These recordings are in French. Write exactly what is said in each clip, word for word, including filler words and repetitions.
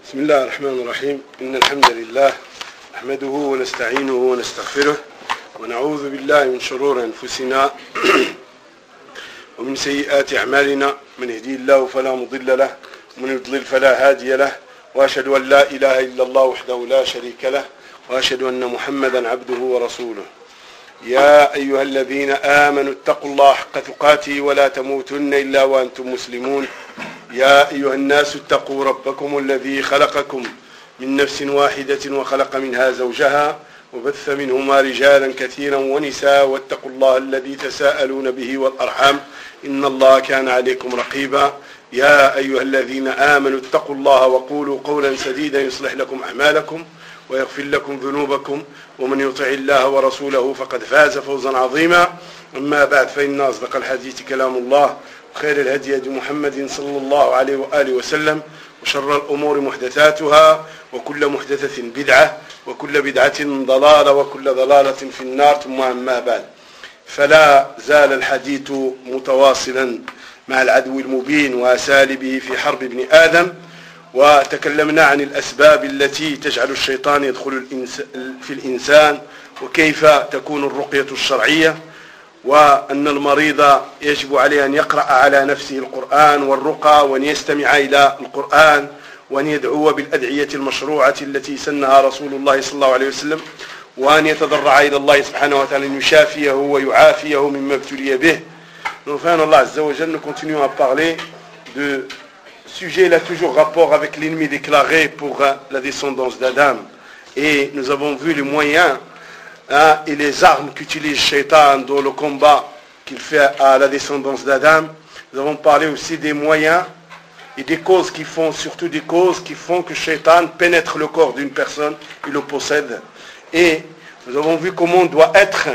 بسم الله الرحمن الرحيم. إن الحمد لله نحمده ونستعينه ونستغفره ونعوذ بالله من شرور أنفسنا ومن سيئات أعمالنا. من يهدي الله فلا مضل له ومن يضلل فلا هادي له، وأشهد أن لا إله إلا الله وحده لا شريك له، وأشهد أن محمدا عبده ورسوله. يا أيها الذين آمنوا اتقوا الله حق تقاته ولا تموتن إلا وأنتم مسلمون. يا أيها الناس اتقوا ربكم الذي خلقكم من نفس واحدة وخلق منها زوجها وبث منهما رجالا كثيرا ونساء، واتقوا الله الذي تساءلون به والأرحام إن الله كان عليكم رقيبا. يا أيها الذين آمنوا اتقوا الله وقولوا قولا سديدا يصلح لكم أعمالكم ويغفر لكم ذنوبكم، ومن يطع الله ورسوله فقد فاز فوزا عظيما. أما بعد، فإن أصدق الحديث كلام الله، وخير الهدي هدي محمد صلى الله عليه وآله وسلم، وشر الأمور محدثاتها، وكل محدثة بدعة، وكل بدعة ضلالة، وكل ضلالة في النار. ثم أما بعد، فلا زال الحديث متواصلا مع العدو المبين وأساليبه في حرب ابن آدم، وتكلمنا عن الأسباب التي تجعل الشيطان يدخل في الإنسان، وكيف تكون الرقية الشرعية، وأن المريض يجب عليه أن يقرأ على نفسه القرآن والرقى، وأن يستمع إلى القرآن، وأن يدعو بالأدعية المشروعة التي سنها رسول الله صلى الله عليه وسلم، وأن يتضرع إلى الله سبحانه وتعالى أن يشافيه ويعافيه مما ابتلي به. Enfin, Allah Azza wa Jalla, nous continuons à parler de sujet là toujours rapport avec l'ennemi déclaré pour la descendance d'Adam, et nous avons vu les moyens hein, et les armes qu'utilise Shaitan dans le combat qu'il fait à la descendance d'Adam. Nous avons parlé aussi des moyens et des causes qui font, surtout des causes qui font que Shaitan pénètre le corps d'une personne et le possède. Et nous avons vu comment doit être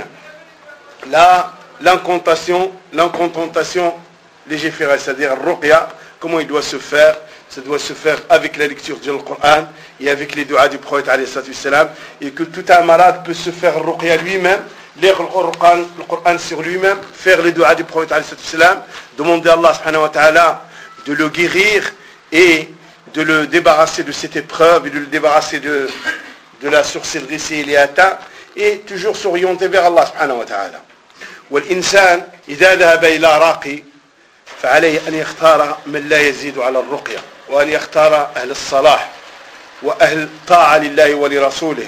la l'incantation, l'incantation légiférée, c'est-à-dire ruqya, comment il doit se faire. Ça doit se faire avec la lecture du Coran et avec les duas du prophète alayhi salam, et que tout un malade peut se faire ruqya lui-même, lire le Coran, le Coran sur lui-même, faire les duas du prophète alayhi salam, demander à Allah subhanahu wa ta'ala de le guérir et de le débarrasser de cette épreuve et de le débarrasser de, de la sorcellerie s'il est atteint, et toujours s'orienter vers Allah subhanahu wa ta'ala. والإنسان إذا ذهب إلى راقي فعليه أن يختار من لا يزيد على الرقية، وأن يختار أهل الصلاح وأهل طاعة لله ولرسوله.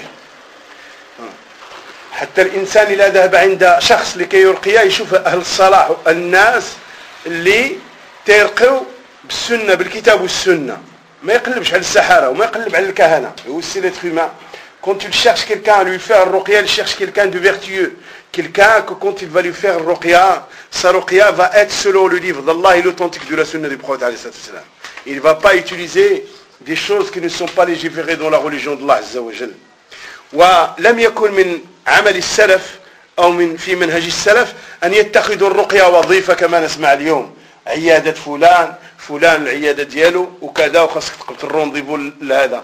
حتى الإنسان إذا ذهب عند شخص لكي يرقيه يشوف أهل الصلاح، الناس اللي تيرقوا بالسنة بالكتاب والسنة، ما يقلبش على السحرة وما يقلب على الكهنة. هو السيلة فيما quand il cherche quelqu'un à lui faire ruqya, il cherche quelqu'un de vertueux, quelqu'un que quand il va lui faire ruqya, sa ruqya va être selon le livre d'Allah et l'authentique de la sunna du prophète alayhi salam. Il ne va pas utiliser des choses qui ne sont pas légiférées dans la religion d'Allah Azza wa Jal. ولم يكن من عمل السلف أو من في منهج السلف أن يتخذوا الرقية وظيفة كما نسمع اليوم، عيادة فلان فلان العيادة دياله وكذا، وخاصك تقبل الرونديفو لهذا.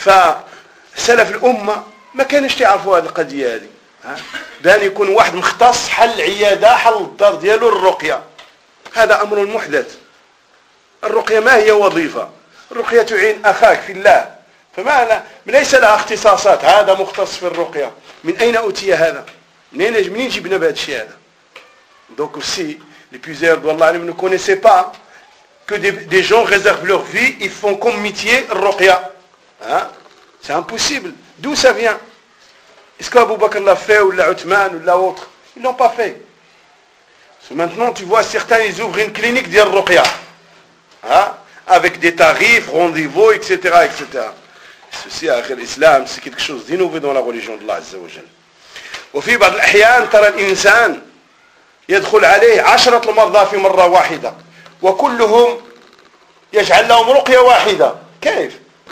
فسلف الأمة ما كانش تعرفوا هذه القضية هذه، بان يكون واحد مختص حل العيادة حل الدار ديالو الرقية. هذا أمر محدث. الرقية ما هي وظيفة؟ الرقية تعين أخاك في الله، فما ليس لها اختصاصات. هذا مختص في الرقية، من أين أوتي هذا؟ منين منين جبنا بهذا الشيء هذا؟ Donc aussi les plusieurs d'Allah ne connaissaient pas que des, des gens réservent leur vie, ils font comme métier الرقية. Hein? C'est impossible. D'où ça vient? Est-ce qu'Abu Bakr l'a fait, ou l'Uthman, ou l'autre? Ils ne l'ont pas fait. Maintenant, tu vois, certains, ils ouvrent une clinique d'Ir Ruqya, hein, avec des tarifs, rendez-vous, et cetera, et cetera. Ceci, à l'islam, c'est quelque chose d'innové dans la religion d'Allah Azza wa Jal. وفي بعض الأحيان ترى الإنسان يدخل عليه عشرة المرضى في مرة واحدة، وكلهم يجعل لهم رقية واحدة. كيف؟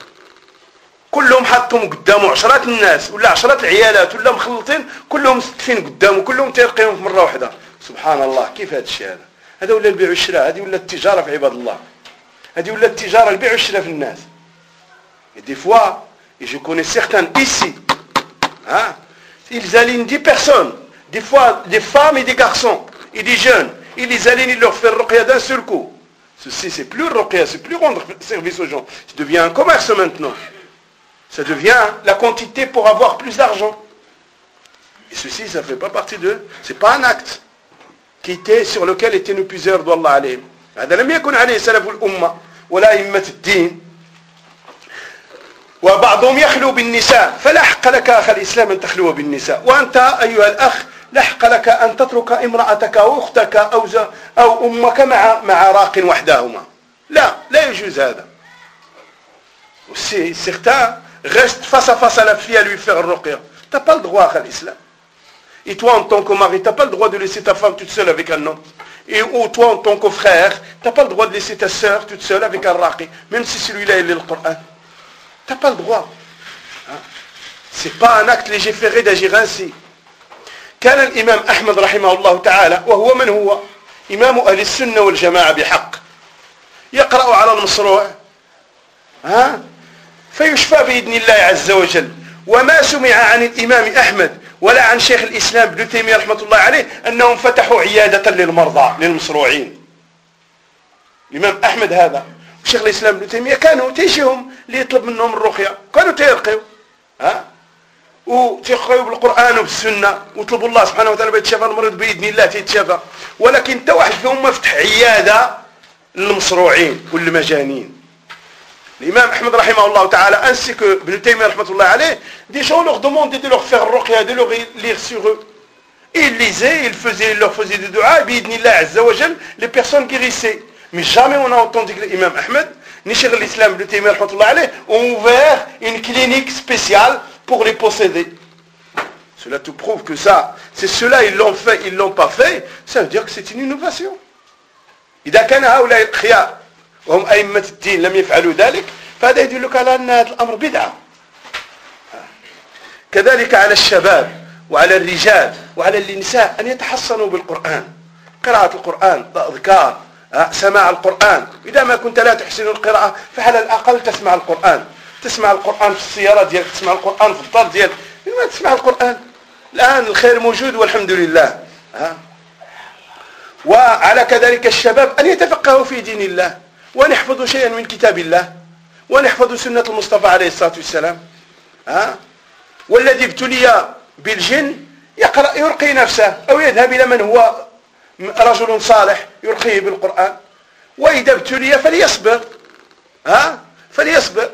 كلهم حطهم قدامه عشرات الناس ولا عشرات العيالات ولا مخلطين، كلهم مستفين قدامه، كلهم تيرقيهم في مرة واحدة. سبحان الله، كيف هذا الشيء هذا؟ هذا ولا البيع والشراء، هذه ولا التجارة في عباد الله، هذه ولا التجارة البيع والشراء في الناس. Et des fois, et je connais certains ici, hein, ils alignent dix personnes, des fois des femmes et des garçons et des jeunes, ils les alignent, ils leur font ruqya d'un seul coup. Ceci, c'est plus ruqya, c'est plus rendre service aux gens. Ça devient un commerce maintenant. Ça devient la quantité pour avoir plus d'argent. Et ceci, ça ne fait pas partie de... C'est pas un acte qui était, sur lequel étaient nos plusieurs d'Allah alayhim. هذا لم يكن عليه سلف الأمة ولا أئمة الدين. وبعضهم يخلو بالنساء فلا حق لك أخ الإسلام أن تخلو بالنساء. وأنت أيها الأخ لا حق لك أن تترك امرأتك أو أختك أو, أو أمك مع, مع راق وحدهما. لا لا يجوز هذا. Certains restent face à face à la fille à lui faire ruqya. Tu n'as pas le droit à l'islam. Et toi en tant que mari, tu n'as pas le droit de laisser ta femme toute seule avec un homme. Et ou toi en tant que frère, tu n'as pas le droit de laisser ta sœur toute seule avec un raqi. Même si celui-là il est le Coran. Tu n'as pas le droit. Hein? Ce n'est pas un acte légiféré d'agir ainsi. كان الإمام أحمد رحمه الله تعالى وهو من هو إمام أهل السنة والجماعة بحق يقرأ على المصروع ها فيشفى بإذن الله عز وجل. وما سمع عن الإمام أحمد ولا عن شيخ الإسلام ابن تيمية رحمة الله عليه أنهم فتحوا عيادة للمرضى للمصروعين. الإمام أحمد هذا وشيخ الإسلام ابن تيمية كانوا تيجيهم ليطلب منهم الرقية كانوا تيرقوا ها وتيقرأوا بالقرآن وبالسنة وطلبوا الله سبحانه وتعالى بيتشافى المريض بإذن الله تيتشافى. ولكن انت واحد فيهم ما فتح عيادة للمصروعين والمجانين. L'imam Ahmed rahimahullah ta'ala ainsi que Ibn Taymiyyah rahmatullah alayh, des gens leur demandaient de leur faire ruqya, de leur lire sur eux. Et ils lisaient, ils faisaient, ils leur faisaient des du'a, et bi'idnillah azza wa jal, les personnes guérissaient. Mais jamais on a entendu que l'imam Ahmed, ni Cheikh l'Islam Ibn Taymiyyah rahmatullah alayh, ont ouvert une clinique spéciale pour les posséder. Cela te prouve que ça, c'est ceux-là, ils l'ont fait, ils l'ont pas fait, ça veut dire que c'est une innovation. إذا كان هؤلاء الأخيار وهم أئمة الدين لم يفعلوا ذلك فهذا يدلك على أن هذا الأمر بدعة. كذلك على الشباب وعلى الرجال وعلى النساء أن يتحصنوا بالقرآن، قراءة القرآن، أذكار، سماع القرآن. إذا ما كنت لا تحسن القراءة فعلى الأقل تسمع القرآن، تسمع القرآن في السيارة ديالك، تسمع القرآن في الدار ديالك، ما تسمع القرآن. الآن الخير موجود والحمد لله. وعلى كذلك الشباب أن يتفقهوا في دين الله وأن يحفظوا شيئا من كتاب الله وأن يحفظوا سنة المصطفى عليه الصلاة والسلام. ها؟ والذي ابتلي بالجن يقرأ يرقي نفسه أو يذهب إلى من هو رجل صالح يرقيه بالقرآن. وإذا ابتلي فليصبر، ها؟ فليصبر.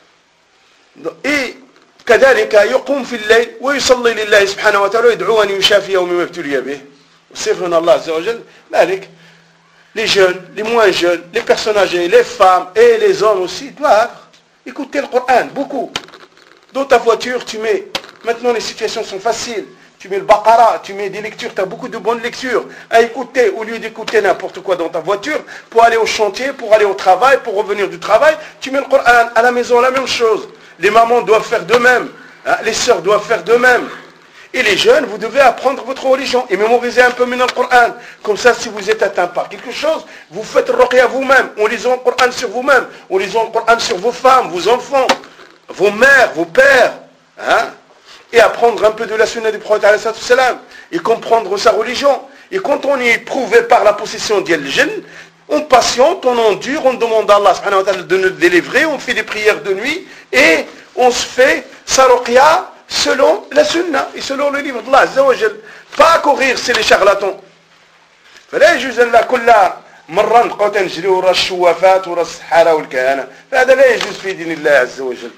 إيه كذلك يقوم في الليل ويصلي لله سبحانه وتعالى ويدعو أن يشافيه مما ابتلي به. وصفنا الله عز وجل ذلك. Les jeunes, les moins jeunes, les personnes âgées, les femmes et les hommes aussi doivent écouter le Coran, beaucoup. Dans ta voiture, tu mets, maintenant les situations sont faciles, tu mets le Baqara, tu mets des lectures, tu as beaucoup de bonnes lectures à écouter au lieu d'écouter n'importe quoi dans ta voiture, pour aller au chantier, pour aller au travail, pour revenir du travail, tu mets le Coran. À la maison, la même chose. Les mamans doivent faire de même, hein, les sœurs doivent faire de même. Et les jeunes, vous devez apprendre votre religion et mémoriser un peu mieux le Coran. Comme ça, si vous êtes atteint par quelque chose, vous faites ruqya vous-même, en lisant le Coran sur vous-même, en lisant le Coran sur vos femmes, vos enfants, vos mères, vos pères. Hein? Et apprendre un peu de la sunna du prophète alayhi salatu wassalam, et comprendre sa religion. Et quand on est éprouvé par la possession d'Yal Jinn, on patiente, on endure, on demande à Allah subhanahu wa ta'ala de nous délivrer, on fait des prières de nuit, et on se fait sa ruqya selon la sunna et selon le livre d'Allah Azza wa Jal. Pas courir, c'est les charlatans. فلا يجوز لنا كل مرة نبقاو تنجريو ورا الشوافات ورا السحارة والكهنة، فهذا لا يجوز في دين الله عز وجل.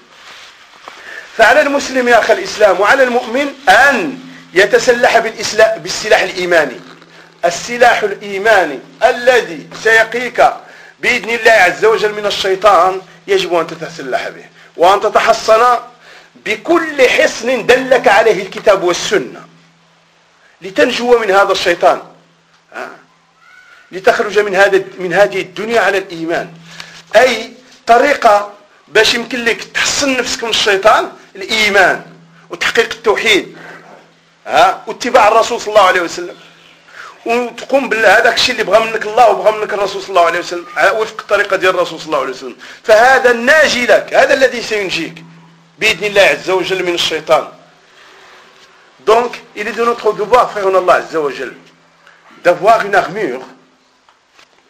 فعلى المسلم يا أخي الإسلام وعلى المؤمن أن يتسلح بالسلاح الإيماني، السلاح الإيماني الذي سيقيك بإذن الله عز وجل من الشيطان، يجب أن تتسلح به وأن تتحصن بكل حصن دلك عليه الكتاب والسنة لتنجو من هذا الشيطان، لتخرج من هذا من هذه الدنيا على الإيمان. أي طريقة باش يمكن لك تحصن نفسك من الشيطان، الإيمان وتحقيق التوحيد، ها، واتباع الرسول صلى الله عليه وسلم، وتقوم بهذاك الشيء اللي بغى منك الله وبغى منك الرسول صلى الله عليه وسلم وفق الطريقة ديال الرسول صلى الله عليه وسلم. فهذا الناجي لك، هذا الذي سينجيك بإذن الله عز وجل من الشيطان. Donc, il est de notre devoir, frère en Allah Azza wa Jal, d'avoir une armure,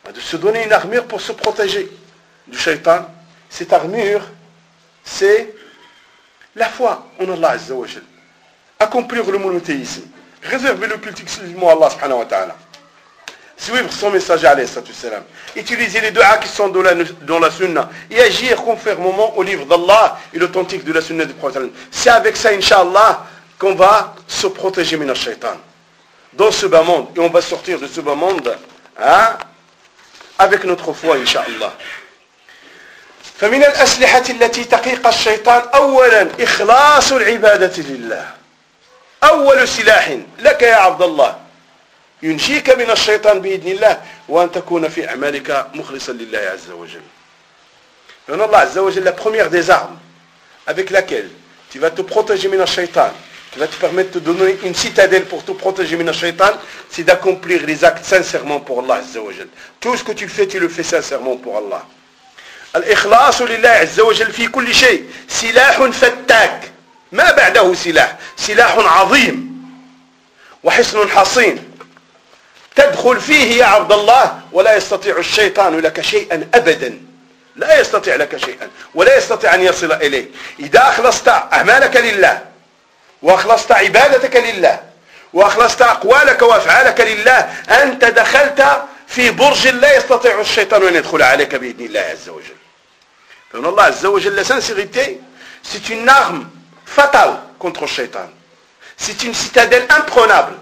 de se donner une armure pour se protéger du shaitan. Cette armure, c'est la foi en Allah Azza wa Jal. Accomplir le monothéisme. Réserver le culte exclusivement à Allah subhanahu wa ta'ala. Suivre son messager alayhi salatu wassalam. Utiliser les du'as qui sont dans la, dans la sunna. Et agir conformément au livre d'Allah et l'authentique de la sunna du prophète. C'est avec ça, Inch'Allah, qu'on va se protéger min al-shaytan. Dans ce bas monde. Et on va sortir de ce bas monde hein, avec notre foi, Inch'Allah. فمن الأسلحة التي تقيق الشيطان أولا إخلاص العبادة لله. أول سلاح لك يا عبد الله ينجيك من الشيطان بإذن الله وأن تكون في أعمالك مخلصا لله عز وجل. لأن الله عز وجل la première des armes avec laquelle tu vas te protéger من الشيطان, qui va te permettre de te donner une citadelle pour te protéger من الشيطان, c'est d'accomplir les actes sincèrement pour Allah عز وجل. Tout ce que tu fais, tu le fais sincèrement pour Allah. الإخلاص لله عز وجل في كل شيء سلاح فتاك ما بعده سلاح, سلاح عظيم وحصن حصين تدخل فيه يا عبد الله ولا يستطيع الشيطان لك شيئا أبدا, لا يستطيع لك شيئا ولا يستطيع أن يصل إليه. إذا أخلصت أعمالك لله وأخلصت عبادتك لله وأخلصت أقوالك وأفعالك لله أنت دخلت في برج لا يستطيع الشيطان أن يدخل عليك بإذن الله عز وجل. فإن الله عز وجل la sincérité c'est une arme fatale contre le shaitan. C'est une citadelle imprenable.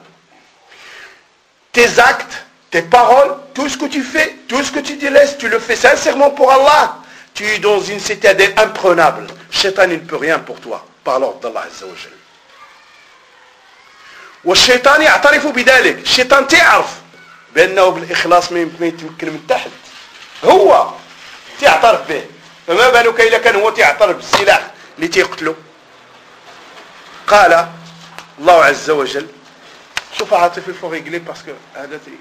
Tes actes, tes paroles, tout ce que tu fais, tout ce que tu délaisses, tu le fais sincèrement pour Allah. Tu es dans une citadelle imprenable. Le shaitan il ne peut rien pour toi par l'ordre d'Allah عز وجل. والشيطان يعترف بذلك. الشيطان تعرف بأنه بالإخلاص ما يتمكن من تحت. هو تعترف به. فما بالك إذا كان هو تعترف بالسلاح اللي تيقتله. قال الله عز وجل شوف عاطفي الفو ريغلي باسكو هذا تي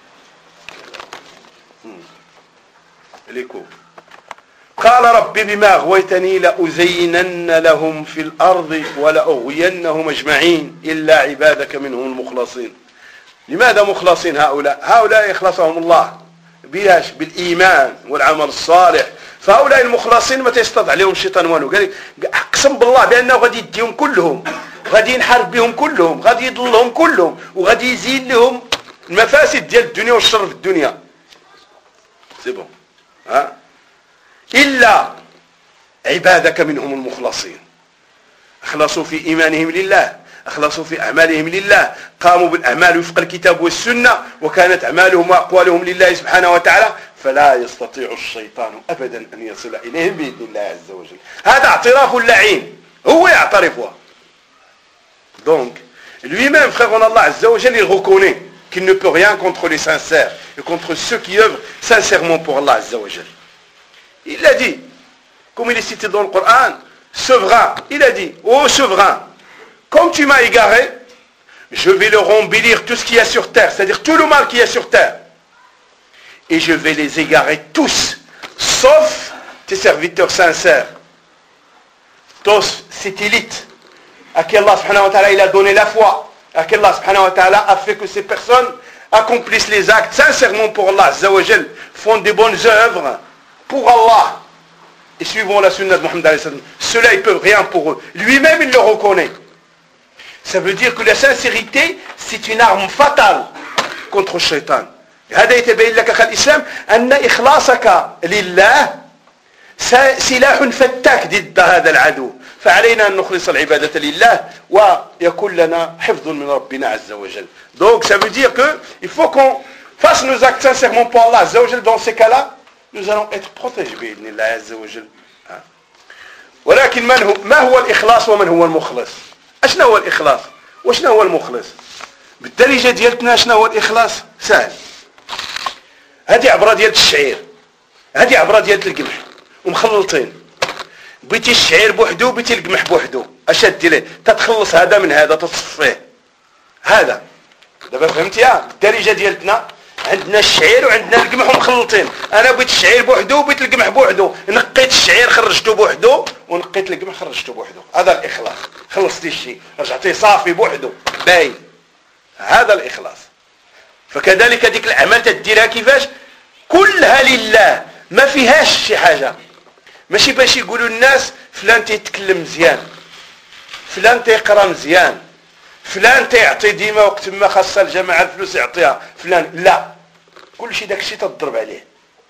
ليكو قال رب بما أغويتني لأزينن لهم في الأرض ولأغوينهم أجمعين إلا عبادك منهم المخلصين. لماذا مخلصين هؤلاء؟ هؤلاء يخلصهم الله بياش بالإيمان والعمل الصالح. فهؤلاء المخلصين ما تستطيع عليهم الشيطان والو. قال اقسم بالله بأنه غادي يديهم كلهم, غادي ينحرب بهم كلهم, غادي يضلهم كلهم, وغادي يزيد لهم المفاسد ديال الدنيا والشر في الدنيا. سي بون ها إلا عبادك منهم المخلصين. أخلصوا في إيمانهم لله, أخلصوا في أعمالهم لله, قاموا بالأعمال وفق الكتاب والسنة, وكانت أعمالهم وأقوالهم لله سبحانه وتعالى, فلا يستطيع الشيطان أبدا أن يصل إليهم بإذن الله عز وجل. هذا اعتراف اللعين, هو يعترفه. Donc, lui-même, frère en Allah Azza wa Jal, il reconnaît qu'il ne peut rien contre les sincères et contre ceux qui œuvrent sincèrement pour Allah Azza wa Jal. Il l'a dit, comme il est cité dans le Coran, souverain, il a dit, ô souverain, comme tu m'as égaré, je vais leur embellir tout ce qu'il y a sur terre, c'est-à-dire tout le mal qu'il y a sur terre. Et je vais les égarer tous, sauf tes serviteurs sincères, tous satellites, à qui Allah subhanahu wa ta'ala il a donné la foi, à qui Allah subhanahu wa ta'ala a fait que ces personnes accomplissent les actes sincèrement pour Allah Azza wa Jal, font des bonnes œuvres pour Allah, et suivant la sunna de Muhammad alayhi salam. Cela ils peuvent rien pour eux. Lui-même il le reconnaît. Ça veut dire que la sincérité c'est une arme fatale contre le shaitan. هذا يتبين لك أخي الإسلام أن إخلاصك لله سلاح فتاك ضد هذا العدو. فعلينا أن نخلص العبادة لله ويكون لنا حفظ من ربنا عز وجل. Donc ça veut dire que il faut qu'on fasse nos actes sincèrement pour Allah عز وجل. Dans ces cas-là, nous allons être protégés بإذن الله عز وجل. ولكن من هو ما هو الإخلاص ومن هو المخلص؟ أشنا هو الإخلاص وشنا هو المخلص؟ بالدرجة ديالتنا شنا هو الإخلاص؟ سهل. هذه عبرة ديال الشعير, هذه عبرة ديال القمح ومخلطين. بيتي الشعير بوحدو, بيتي القمح بوحدو, اش دير تتخلص هذا من هذا تتصفيه. هذا دابا فهمتي؟ ها الدارجه ديالتنا عندنا الشعير وعندنا القمح ومخلطين. انا بيت الشعير بوحدو وبيت القمح بوحدو, نقيت الشعير خرجته بوحدو ونقيت القمح خرجته بوحدو. هذا الاخلاص. خلصتي الشيء رجعتيه صافي بوحدو باين. هذا الاخلاص. فكذلك ديك الاعمال تديرها كيفاش؟ كلها لله ما فيهاش شي حاجة ماشي باش يقولوا الناس فلان تيتكلم مزيان فلان تيقرا مزيان فلان تيعطي ديما وقت ما خاصها الجماعة الفلوس يعطيها فلان لا كل شيء داك الشيء تضرب عليه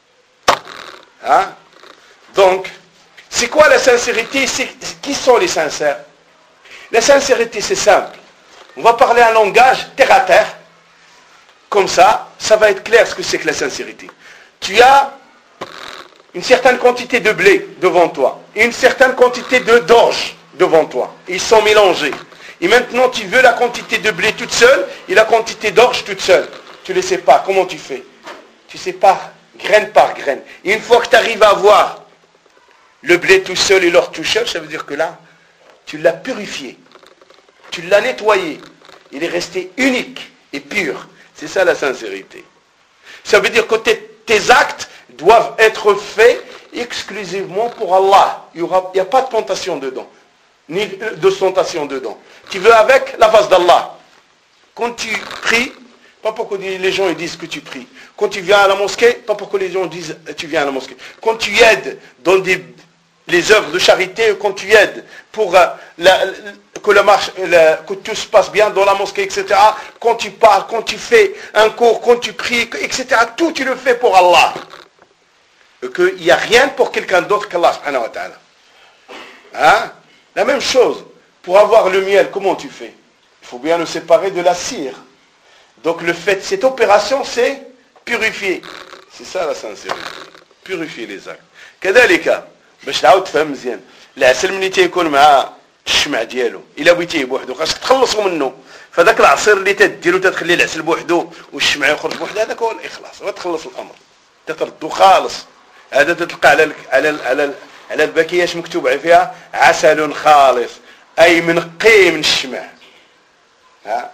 ها donc c'est quoi la sincérité c'est, qui sont les sincères la sincérité c'est simple on va parler un langage terre à terre comme ça ça va être clair ce que c'est que la sincérité tu as une certaine quantité de blé devant toi et une certaine quantité de d'orge devant toi ils sont mélangés et maintenant tu veux la quantité de blé toute seule et la quantité d'orge toute seule tu ne sais pas comment tu fais tu sais pas graine par graine et une fois que tu arrives à voir le blé tout seul et l'orge tout seul ça veut dire que là tu l'as purifié tu l'as nettoyé il est resté unique et pur c'est ça la sincérité ça veut dire que tes, tes actes doivent être faits exclusivement pour Allah il n'y a pas de tentation dedans ni de tentation dedans tu veux avec la face d'Allah quand tu pries pas pour que les gens ils disent que tu pries quand tu viens à la mosquée pas pour que les gens disent que tu viens à la mosquée quand tu aides dans des, les œuvres de charité quand tu aides pour euh, la, que, le marche, la, que tout se passe bien dans la mosquée etc quand tu parles quand tu fais un cours quand tu pries etc tout tu le fais pour Allah et qu'il n'y a rien pour quelqu'un d'autre qu'Allah subhanahu wa ta'ala hein? La même chose pour avoir le miel comment tu fais il faut bien le séparer de la cire donc le fait cette opération c'est purifier c'est ça la sincérité purifier les actes كذلك باش تعاود تفهم مزيان العسل ملي تيكون مع الشمع ديالو الا بغيتيه بوحدو خاصك تخلصوا منه فذاك العصير اللي تديرو تتخلي العسل بوحدو والشمع يخرج بوحدو هذاك هو الاخلاص وتخلص الامر تتردو خالص هذا تلقى على ال على ال على ال على الباكياش مكتوب فيها عسل خالص اي منقي من الشمع ها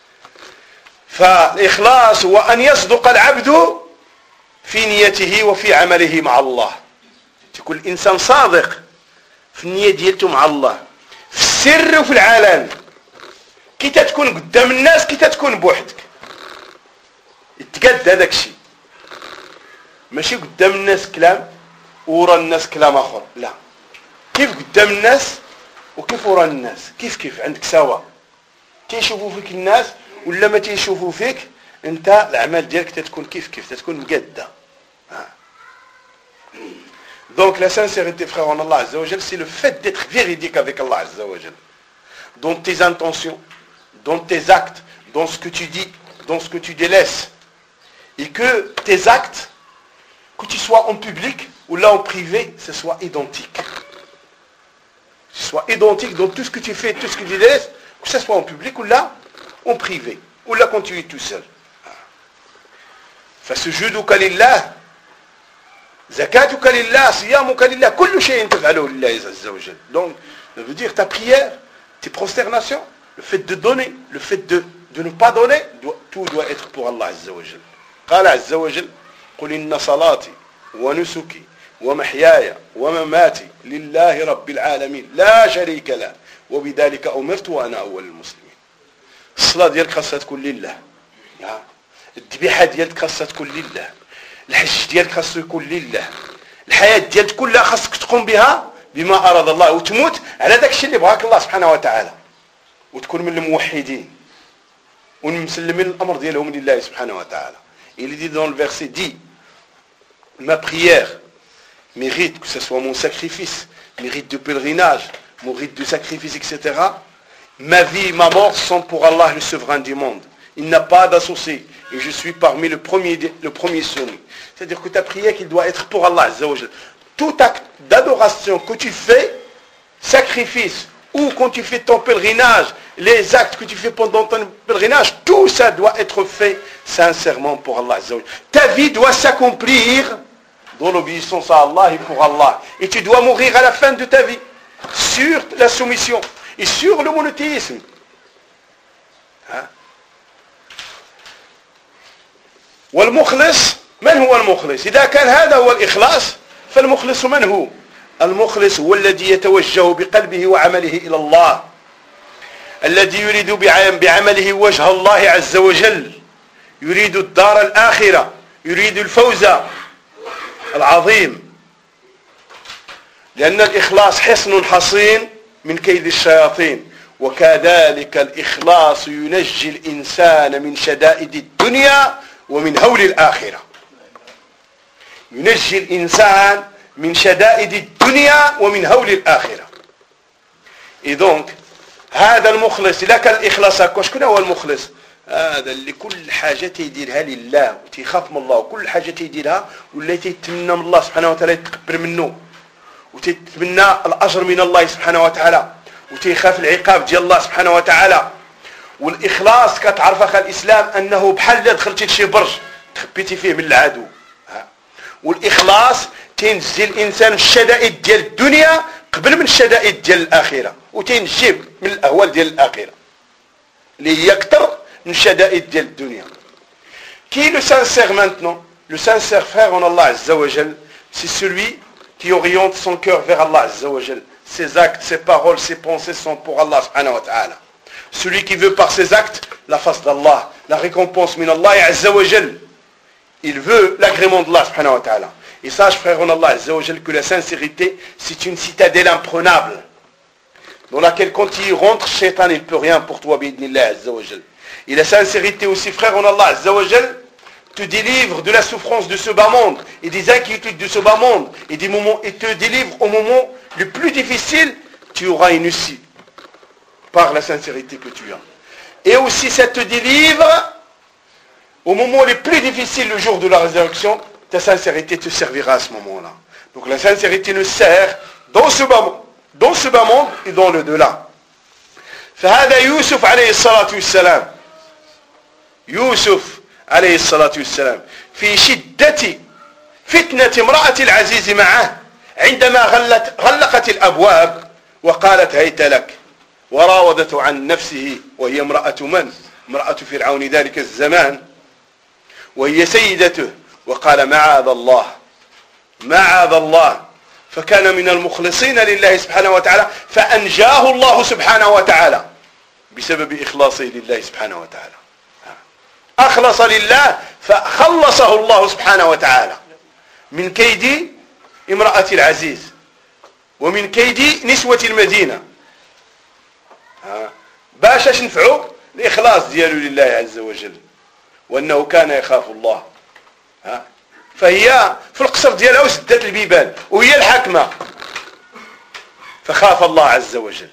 فالاخلاص هو ان يصدق العبد في نيته وفي عمله مع الله تكون الانسان صادق في النيه ديالته مع الله في السر وفي العلن كي تكون قدام الناس كي تكون بوحدك يتقاد هذاك الشيء ماشي قدام الناس كلام ورا الناس كلام اخر لا كيف قدام الناس وكيف ورا الناس كيف كيف عندك سواء تيشوفوا فيك الناس ولا ما تيشوفوا فيك انت الاعمال ديالك تتكون كيف كيف تتكون مقاده donc la sincérité frère en Allah Azza wa Jal c'est le fait d'être véridique avec Allah Azza wa Jal dans tes intentions dans tes actes dans ce que tu dis dans ce que tu délaisses et que tes actes que tu sois en public ou là en privé ce soit identique ce soit identique dans tout ce que tu fais tout ce que tu délaisses que ce soit en public ou là en privé ou là quand tu es tout seul فسجودك لله زكاتك لله صيامك لله كل شيء تفعله لله عز وجل donc ça veut dire ta prière tes prosternations le fait de donner le fait de de ne pas donner doit, tout doit être pour Allah عز وجل قال عز وجل قل إن صلاتي ونسكي ومحياي ومماتي لله رب العالمين لا شريك له وبذلك أمرت وأنا أول المسلمين الصلاة ديالك خاصها تكون لله الذبيحة ديالك خاصها تكون لله الحج ديالك خاصو يكون لله الحياة ديالك كلها خاصك تقوم بها بما أراد الله وتموت على داك الشيء اللي بغاك الله سبحانه وتعالى وتكون من الموحدين ونمسلمين الأمر ديالهم لله سبحانه وتعالى. Il dit dans le verset dit ma prière mérite que ce soit mon sacrifice, mérite de pèlerinage, mon rite de sacrifice, et cetera. Ma vie et ma mort sont pour Allah, le souverain du monde. Il n'a pas d'associé. Et je suis parmi le premier, le premier soumis. C'est-à-dire que ta prière, qu'il doit être pour Allah. Tout acte d'adoration que tu fais, sacrifice, ou quand tu fais ton pèlerinage, les actes que tu fais pendant ton pèlerinage, tout ça doit être fait sincèrement pour Allah. Ta vie doit s'accomplir dans l'obéissance à Allah et pour Allah. Et tu dois mourir à la fin de ta vie sur la soumission et sur le monothéisme. Hein? والمخلص من هو المخلص؟ إذا كان هذا هو الإخلاص فالمخلص من هو؟ المخلص هو الذي يتوجه بقلبه وعمله إلى الله، الذي يريد بعمله وجه الله عز وجل، يريد الدار الآخرة، يريد الفوز العظيم، لأن الإخلاص حصن حصين من كيد الشياطين. وكذلك الإخلاص ينجي الإنسان من شدائد الدنيا ومن هول الآخرة. ينجي الإنسان من شدائد الدنيا ومن هول الآخرة. إي دونك هذا المخلص لك الإخلاص هكا. شكون هو المخلص؟ هذا اللي كل حاجة تيديرها لله وتيخاف من الله، وكل حاجة تيديرها ولا تيتمنى من الله سبحانه وتعالى يتقبل منه، وتتمنى الأجر من الله سبحانه وتعالى، وتيخاف العقاب ديال الله سبحانه وتعالى. والإخلاص كتعرف أخا الإسلام أنه بحال دخلتي لشي برج تخبيتي فيه من العدو. والإخلاص تنجي الإنسان من الشدائد ديال الدنيا قبل من الشدائد ديال الآخرة، وتنجيه من الأهوال ديال الآخرة اللي هي أكثر من الشدائد ديال الدنيا. Qui est le sincère maintenant? Le sincère frère en Allah Azza wa Jal, c'est celui qui oriente son cœur vers Allah Azza wa Jal. Ses actes, ses paroles, ses pensées sont pour Allah subhanahu wa ta'ala. Celui qui veut par ses actes la face d'Allah, la récompense min Allah Azza wa Jal. Il veut l'agrément d'Allah subhanahu wa ta'ala. Et sache frère en Allah Azza wa Jal que la sincérité c'est une citadelle imprenable dans laquelle quand il rentre, Shaitan il ne peut rien pour toi bi'idnillah Azza wa Jal. Et la sincérité aussi frère en Allah Azza wa Jal te délivre de la souffrance de ce bas monde et des inquiétudes de ce bas monde et des moments, et te délivre au moment le plus difficile. Tu auras une issue par la sincérité que tu as. Et aussi ça te délivre au moment le plus difficile, le jour de la résurrection. Ta sincérité te servira à ce moment-là. Donc la sincérité nous sert dans ce bas monde, dans ce bas monde et dans le delà. فهذا يوسف عليه الصلاة والسلام يوسف عليه الصلاة والسلام في شدة فتنة امرأة العزيز معه عندما غلت غلقت الأبواب وقالت هيت لك، وراودته عن نفسه، وهي امرأة من؟ امرأة فرعون ذلك الزمان، وهي سيدته، وقال معاذ الله معاذ الله، فكان من المخلصين لله سبحانه وتعالى، فأنجاه الله سبحانه وتعالى بسبب إخلاصه لله سبحانه وتعالى. أخلص لله فخلصه الله سبحانه وتعالى من كيد امرأة العزيز ومن كيد نسوة المدينة. باش نفعوا الإخلاص ديالو لله عز وجل، وأنه كان يخاف الله. فهي في القصر ديالها وسدت البيبان وهي الحاكمة، فخاف الله عز وجل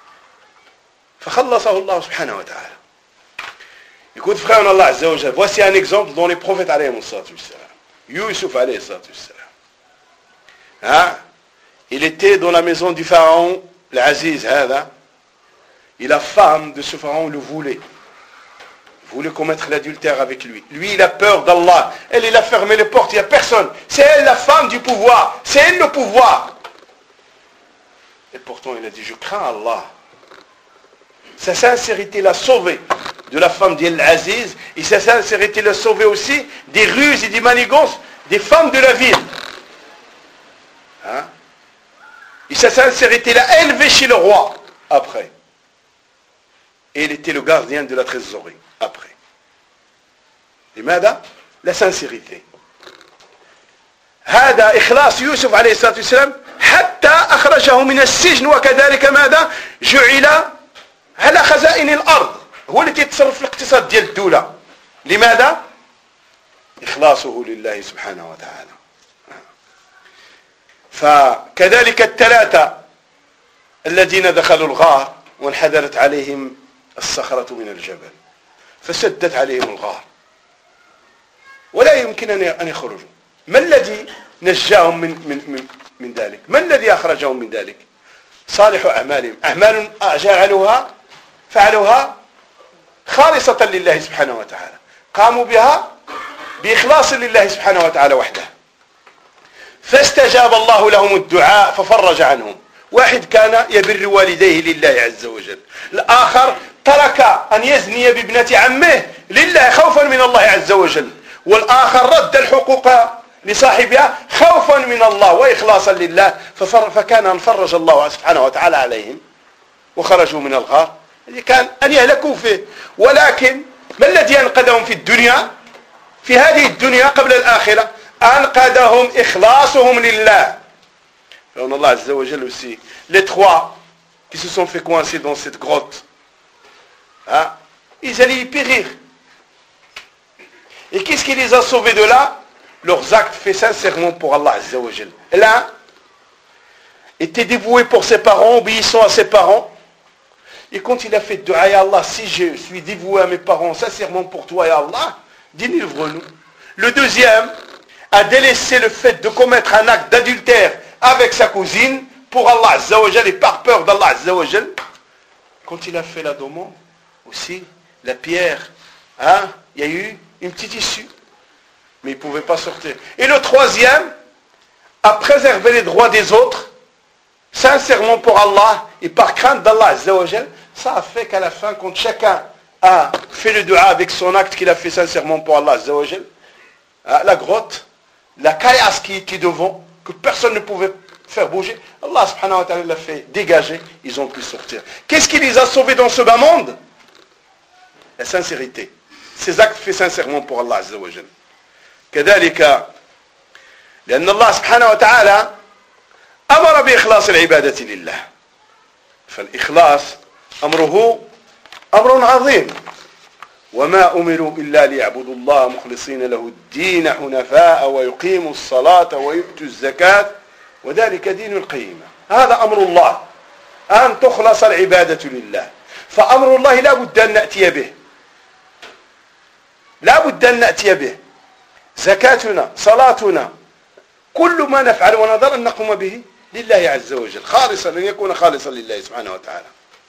فخلصه الله سبحانه وتعالى. Écoute frère en Allah Azza wa Jal, voici un exemple dans les prophètes alayhi salatu wassalam. Yusuf alayhi salatu wassalam. Hein? Il était dans la maison du pharaon, l'Aziz, هذا. Et la femme de ce pharaon le voulait. Voulait commettre l'adultère avec lui. Lui, il a peur d'Allah. Elle, il a fermé les portes, il n'y a personne. C'est elle la femme du pouvoir. C'est elle le pouvoir. Et pourtant, il a dit, je crains Allah. Sa sincérité l'a sauvé de la femme d'Al-Aziz, et sa sincérité l'a sauvé aussi des ruses et des manigances des femmes de la ville. Hein? Et sa sincérité l'a élevé chez le roi après. Et il était le gardien de la trésorerie après. Et ماذا؟ La sincérité. هذا إخلاص يوسف عليه الصلاة والسلام حتى أخرجه من السجن، وكذلك ماذا؟ جعل على خزائن الأرض، هو اللي يتصرف في الاقتصاد ديال الدولة. لماذا؟ إخلاصه لله سبحانه وتعالى. فكذلك الثلاثة الذين دخلوا الغار وانحدرت عليهم الصخرة من الجبل فسدت عليهم الغار ولا يمكن أن يخرجوا. ما الذي نجاهم من, من, من, من ذلك؟ ما الذي أخرجهم من ذلك؟ صالح أعمالهم، أعمال جعلوها فعلوها خالصة لله سبحانه وتعالى، قاموا بها بإخلاص لله سبحانه وتعالى وحده، فاستجاب الله لهم الدعاء ففرج عنهم. واحد كان يبر والديه لله عز وجل، الآخر ترك أن يزني بابنة عمه لله خوفا من الله عز وجل، والآخر رد الحقوق لصاحبها خوفا من الله وإخلاصا لله، فكان أن فرج الله سبحانه وتعالى عليهم وخرجوا من الغار الذي كان أن يهلكوا فيه. ولكن ما الذي أنقذهم في الدنيا؟ في هذه الدنيا قبل الآخرة أنقذهم إخلاصهم لله. فإن الله عز وجل aussi les trois qui se sont fait coincer dans cette grotte, hein, ils allaient y périr. Et qu'est-ce qui les a sauvés de là? Leurs actes faits sincèrement pour Allah Azza wa Jal. L'un était dévoué pour ses parents, obéissant à ses parents. Et quand il a fait dua, ya Allah, si je suis dévoué à mes parents sincèrement pour toi, ya Allah, délivre-nous. Le deuxième a délaissé le fait de commettre un acte d'adultère avec sa cousine pour Allah Azza wa Jal et par peur d'Allah Azza wa Jal. Quand il a fait la demande, aussi, la pierre, hein, il y a eu une petite issue. Mais il ne pouvait pas sortir. Et le troisième a préservé les droits des autres, sincèrement pour Allah et par crainte d'Allah Azza wa Jal. Ça a fait qu'à la fin, quand chacun a fait le dua avec son acte qu'il a fait sincèrement pour Allah Azza wa Jal, la grotte, la caillasse qui était devant, que personne ne pouvait faire bouger, Allah subhanahu wa ta'ala l'a fait dégager, ils ont pu sortir. Qu'est-ce qui les a sauvés dans ce bas monde? La sincérité. Ces actes faits sincèrement pour Allah Azza wa Jal. كذلك لأن الله سبحانه وتعالى أمر بإخلاص العبادة لله، فالإخلاص أمره أمر عظيم. وما أمروا إلا ليعبدوا الله مخلصين له الدين حنفاء ويقيموا الصلاة ويؤتوا الزكاة وذلك دين القيمة. هذا أمر الله، أن تخلص العبادة لله. فأمر الله لا بد أن نأتي به، لا بد أن نأتي به. زكاتنا، صلاتنا، كل ما نفعل ونظر أن نقوم به لله عز وجل خالصا، أن يكون خالصا لله سبحانه وتعالى.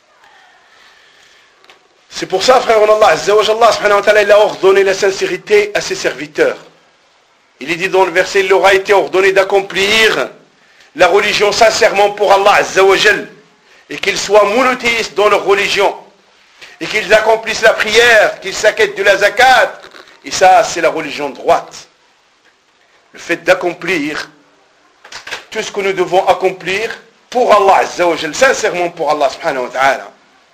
C'est pour ça, frère, Allah Azza wa Jalla, Allah subhanahu wa ta'ala, il a ordonné la sincérité à ses serviteurs. Il est dit dans le verset, il leur a été ordonné d'accomplir la religion sincèrement pour Allah Azza wa Jalla, et qu'ils soient monothéistes dans leur religion, et qu'ils accomplissent la prière, qu'ils s'acquittent de la zakat. Et ça, c'est la religion droite. Le fait d'accomplir tout ce que nous devons accomplir pour Allah Azza wa Jalla, sincèrement pour Allah subhanahu wa ta'ala.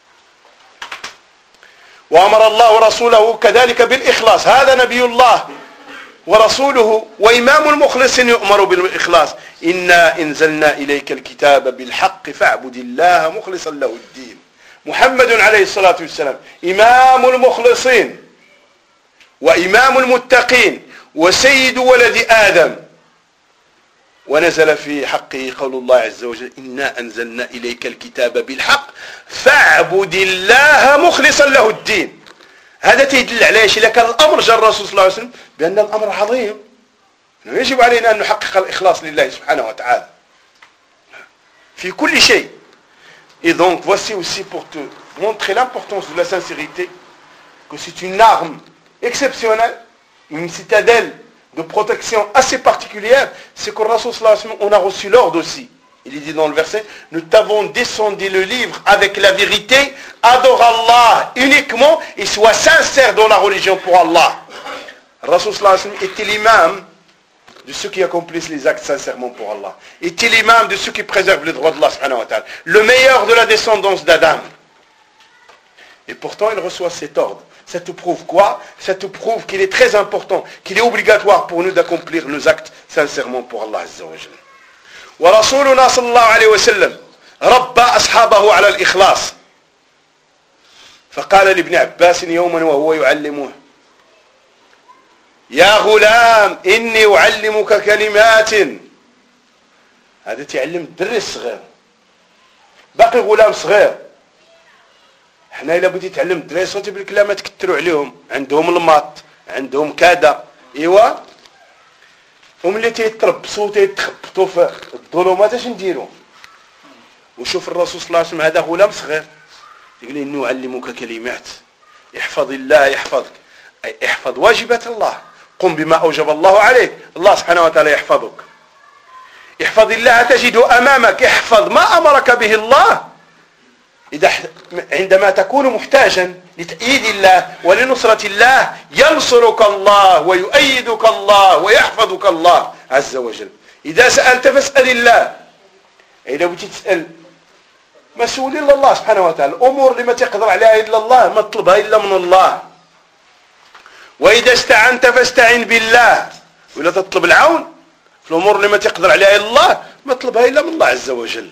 وأمر الله ورسوله كذلك بالإخلاص. هذا نبي الله ورسوله وإمام المخلص يؤمر بالإخلاص. إنا إنزلنا إليك الكتاب بالحق فاعبد الله مخلصا له الدين. محمد عليه الصلاة والسلام إمام المخلصين وإمام المتقين وسيد ولد آدم. ونزل في حقه قول الله عز وجل إنا أنزلنا إليك الكتاب بالحق فاعبد الله مخلصا له الدين. هذا تدل على ايش؟ إذا كان الأمر جاء الرسول صلى الله عليه وسلم بأن الأمر عظيم، يجب علينا أن نحقق الإخلاص لله سبحانه وتعالى في كل شيء. Et donc voici aussi pour te montrer l'importance de la sincérité, que c'est une arme exceptionnelle, une citadelle de protection assez particulière. C'est que le Rasul sallallahu alayhi wa sallam, on a reçu l'ordre aussi. Il est dit dans le verset, nous t'avons descendu le livre avec la vérité, adore Allah uniquement et sois sincère dans la religion pour Allah. Le Rasul sallallahu alayhi wa sallam était l'imam de ceux qui accomplissent les actes sincèrement pour Allah. Était l'imam de ceux qui préservent les droits d'Allah subhanahu wa ta'ala. Le meilleur de la descendance d'Adam. Et pourtant il reçoit cet ordre. Ça te prouve quoi? Ça te prouve qu'il est très important, qu'il est obligatoire pour nous d'accomplir nos actes sincèrement pour Allah Azza wa Jalla. ورسولنا صلى الله عليه وسلم ربى أصحابه على الإخلاص. فقال لابن عباس يوما وهو يعلمه يا غلام إني أعلمك كلمات. هذا تعلم درس صغير، باقي غلام صغير. احنا الا بغيتي تعلم الدراري صوتي بالكلامات تكثروا عليهم، عندهم الماط، عندهم كذا، ايوا وملي تيتربصوا تيتخبطوا في الظلمات اش نديروا؟ وشوف الرسول صلى الله عليه وسلم هذا غلام صغير يقول اني اعلمك كلمات احفظ الله يحفظك، اي احفظ واجبات الله، قم بما اوجب الله عليك، الله سبحانه وتعالى يحفظك. احفظ الله تجده امامك، احفظ ما امرك به الله. إذا عندما تكون محتاجا لتأييد الله ولنصرة الله ينصرك الله ويؤيدك الله ويحفظك الله عز وجل. إذا سألت فاسأل الله. إذا بغيتي تسأل مسؤول إلا الله سبحانه وتعالى، الأمور اللي ما تقدر عليها إلا الله ما تطلبها إلا من الله. واذا استعنت فاستعن بالله. ولا تطلب العون في الامور اللي ما تقدر عليها الا الله ما تطلبها الا من الله عز وجل.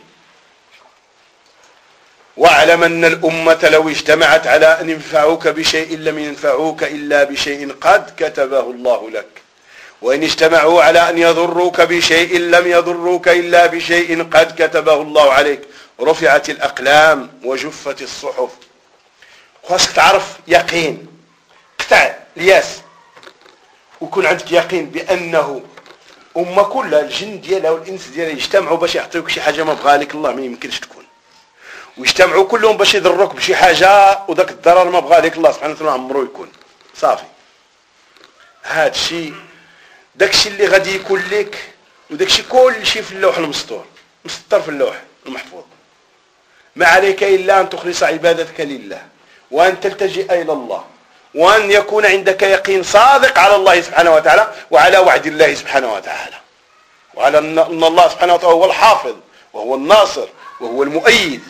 واعلم ان الامه لو اجتمعت على ان ينفعوك بشيء لم ينفعوك الا بشيء قد كتبه الله لك، وان اجتمعوا على ان يضروك بشيء لم يضروك الا بشيء قد كتبه الله عليك. رفعت الاقلام وجفت الصحف. خاصك تعرف يقين، قطع الياس ويكون عندك يقين بانه امه كلها الجن ديالها والانس ديالها يجتمعوا باش يعطيوك شي حاجه ما بغا لك الله ما يمكنش تكون، ويجتمعوا كلهم باش يضروك بشي حاجه وداك الضرر ما بغا لك الله سبحانه وتعالى عمرو يكون صافي. هذا الشيء داك الشيء اللي غادي يكون لك وداك الشيء كل شيء في اللوح المسطور مسطر في اللوح المحفوظ. ما عليك الا ان تخلص عبادتك لله وان تلتجئ الى الله وان يكون عندك يقين صادق على الله سبحانه وتعالى وعلى وعد الله سبحانه وتعالى وعلى ان الله سبحانه وتعالى هو الحافظ وهو الناصر وهو المؤيد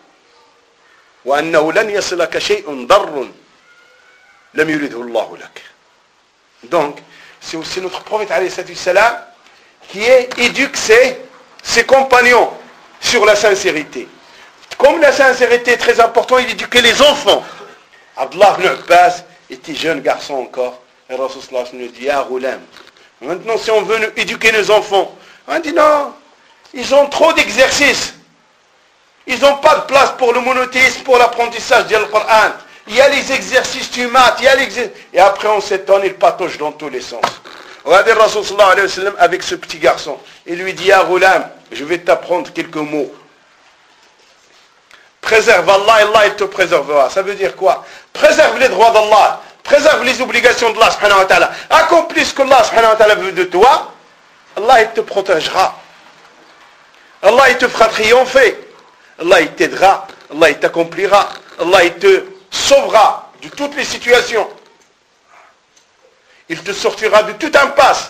وانه لن يصلك شيء ضر لم يرده الله لك. Donc c'est aussi notre prophète alayhi salam qui éduque ses, ses compagnons sur la sincérité. Comme la sincérité est très importante, il éduquait les enfants. Abdullah ibn Abbas était jeune garçon encore. Et Rasul sallallahu alayhi wa sallam lui dit, Ya Ghulam. Maintenant, si on veut éduquer nos enfants, on dit non, ils ont trop d'exercices. Ils n'ont pas de place pour le monothéisme, pour l'apprentissage du Coran. Il y a les exercices du maths, il y a l'exercice. Et après, on s'étonne, il patauge dans tous les sens. Regardez Rasul sallallahu alayhi wa sallam avec ce petit garçon. Il lui dit, Ya Ghulam, je vais t'apprendre quelques mots. Préserve Allah et Allah il te préservera. Ça veut dire quoi? Préserve les droits d'Allah, préserve les obligations d'Allah subhanahu wa ta'ala, accomplis ce que Allah subhanahu wa ta'ala veut de toi, Allah il te protégera, Allah il te fera triompher, Allah il t'aidera, Allah il t'accomplira, Allah il te sauvera de toutes les situations, il te sortira de toute impasse.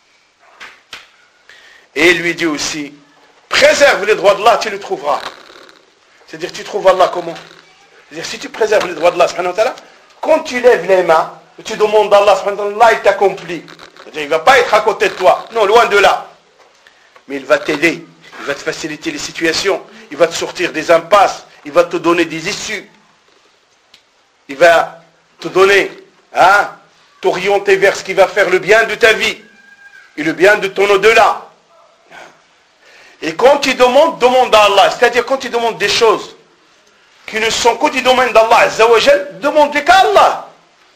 Et il lui dit aussi, préserve les droits d'Allah, tu le trouveras. C'est-à-dire, tu trouves Allah comment? C'est-à-dire, si tu préserves les droits d'Allah, subhanahu wa ta'ala, quand tu lèves les mains, tu demandes à Allah, subhanahu wa ta'ala, Allah, il t'accomplit. C'est-à-dire, il ne va pas être à côté de toi. Non, loin de là. Mais il va t'aider. Il va te faciliter les situations. Il va te sortir des impasses. Il va te donner des issues. Il va te donner, hein, t'orienter vers ce qui va faire le bien de ta vie. Et le bien de ton au-delà. Et quand tu demandes, demande à Allah. C'est-à-dire quand tu demandes des choses qui ne sont que du domaine d'Allah Azza wa Jal, demande-les qu'à Allah.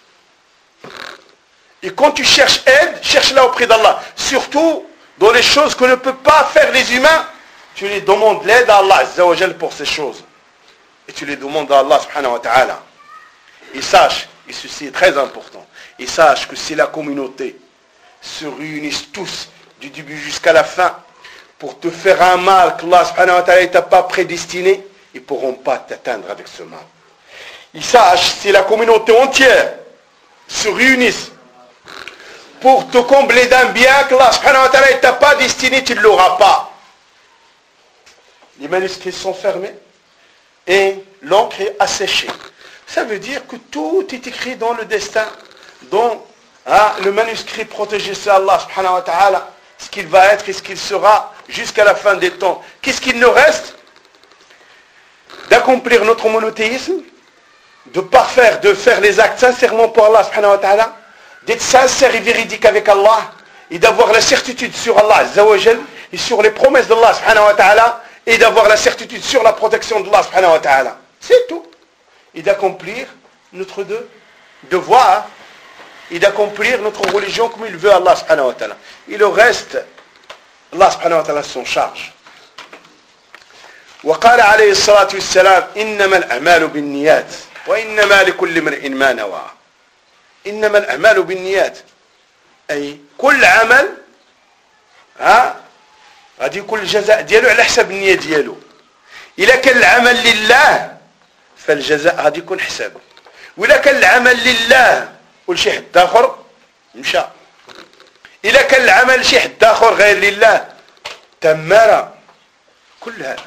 Et quand tu cherches aide, cherche-la auprès d'Allah. Surtout dans les choses que ne peuvent pas faire les humains, tu les demandes l'aide à Allah Azza wa Jal pour ces choses. Et tu les demandes à Allah subhanahu wa ta'ala. Et sache, et ceci est très important, et sache que si la communauté se réunissent tous du début jusqu'à la fin, pour te faire un mal que Allah subhanahu wa ta'ala ne t'a pas prédestiné, ils ne pourront pas t'atteindre avec ce mal. Ils sachent, si la communauté entière se réunissent pour te combler d'un bien que Allah subhanahu wa ta'ala ne t'a pas destiné, tu ne l'auras pas. Les manuscrits sont fermés et l'encre est asséchée. Ça veut dire que tout est écrit dans le destin, dans hein, le manuscrit protégé, c'est Allah subhanahu wa ta'ala, ce qu'il va être et ce qu'il sera jusqu'à la fin des temps. Qu'est-ce qu'il nous reste? D'accomplir notre monothéisme, de parfaire, de faire les actes sincèrement pour Allah subhanahu wa ta'ala, d'être sincère et véridique avec Allah, et d'avoir la certitude sur Allah azza wa jal, et sur les promesses d'Allah subhanahu wa ta'ala, et d'avoir la certitude sur la protection d'Allah subhanahu wa ta'ala. C'est tout. Et d'accomplir notre de, devoir, et d'accomplir notre religion comme il veut Allah subhanahu wa ta'ala. Et le reste, Allah subhanahu wa ta'ala s'en charge. وقال عليه الصلاة والسلام إنما الأعمال بالنيات وإنما لكل امرئ ما نوى. إنما الأعمال بالنيات أي كل عمل ها غادي يكون الجزاء ديالو على حسب النية ديالو. إذا كان العمل لله فالجزاء غادي يكون حسابه، وإذا كان العمل لله ولشي حد آخر مشى. إذا كان العمل شي حد آخر غير لله تمر كل هذا.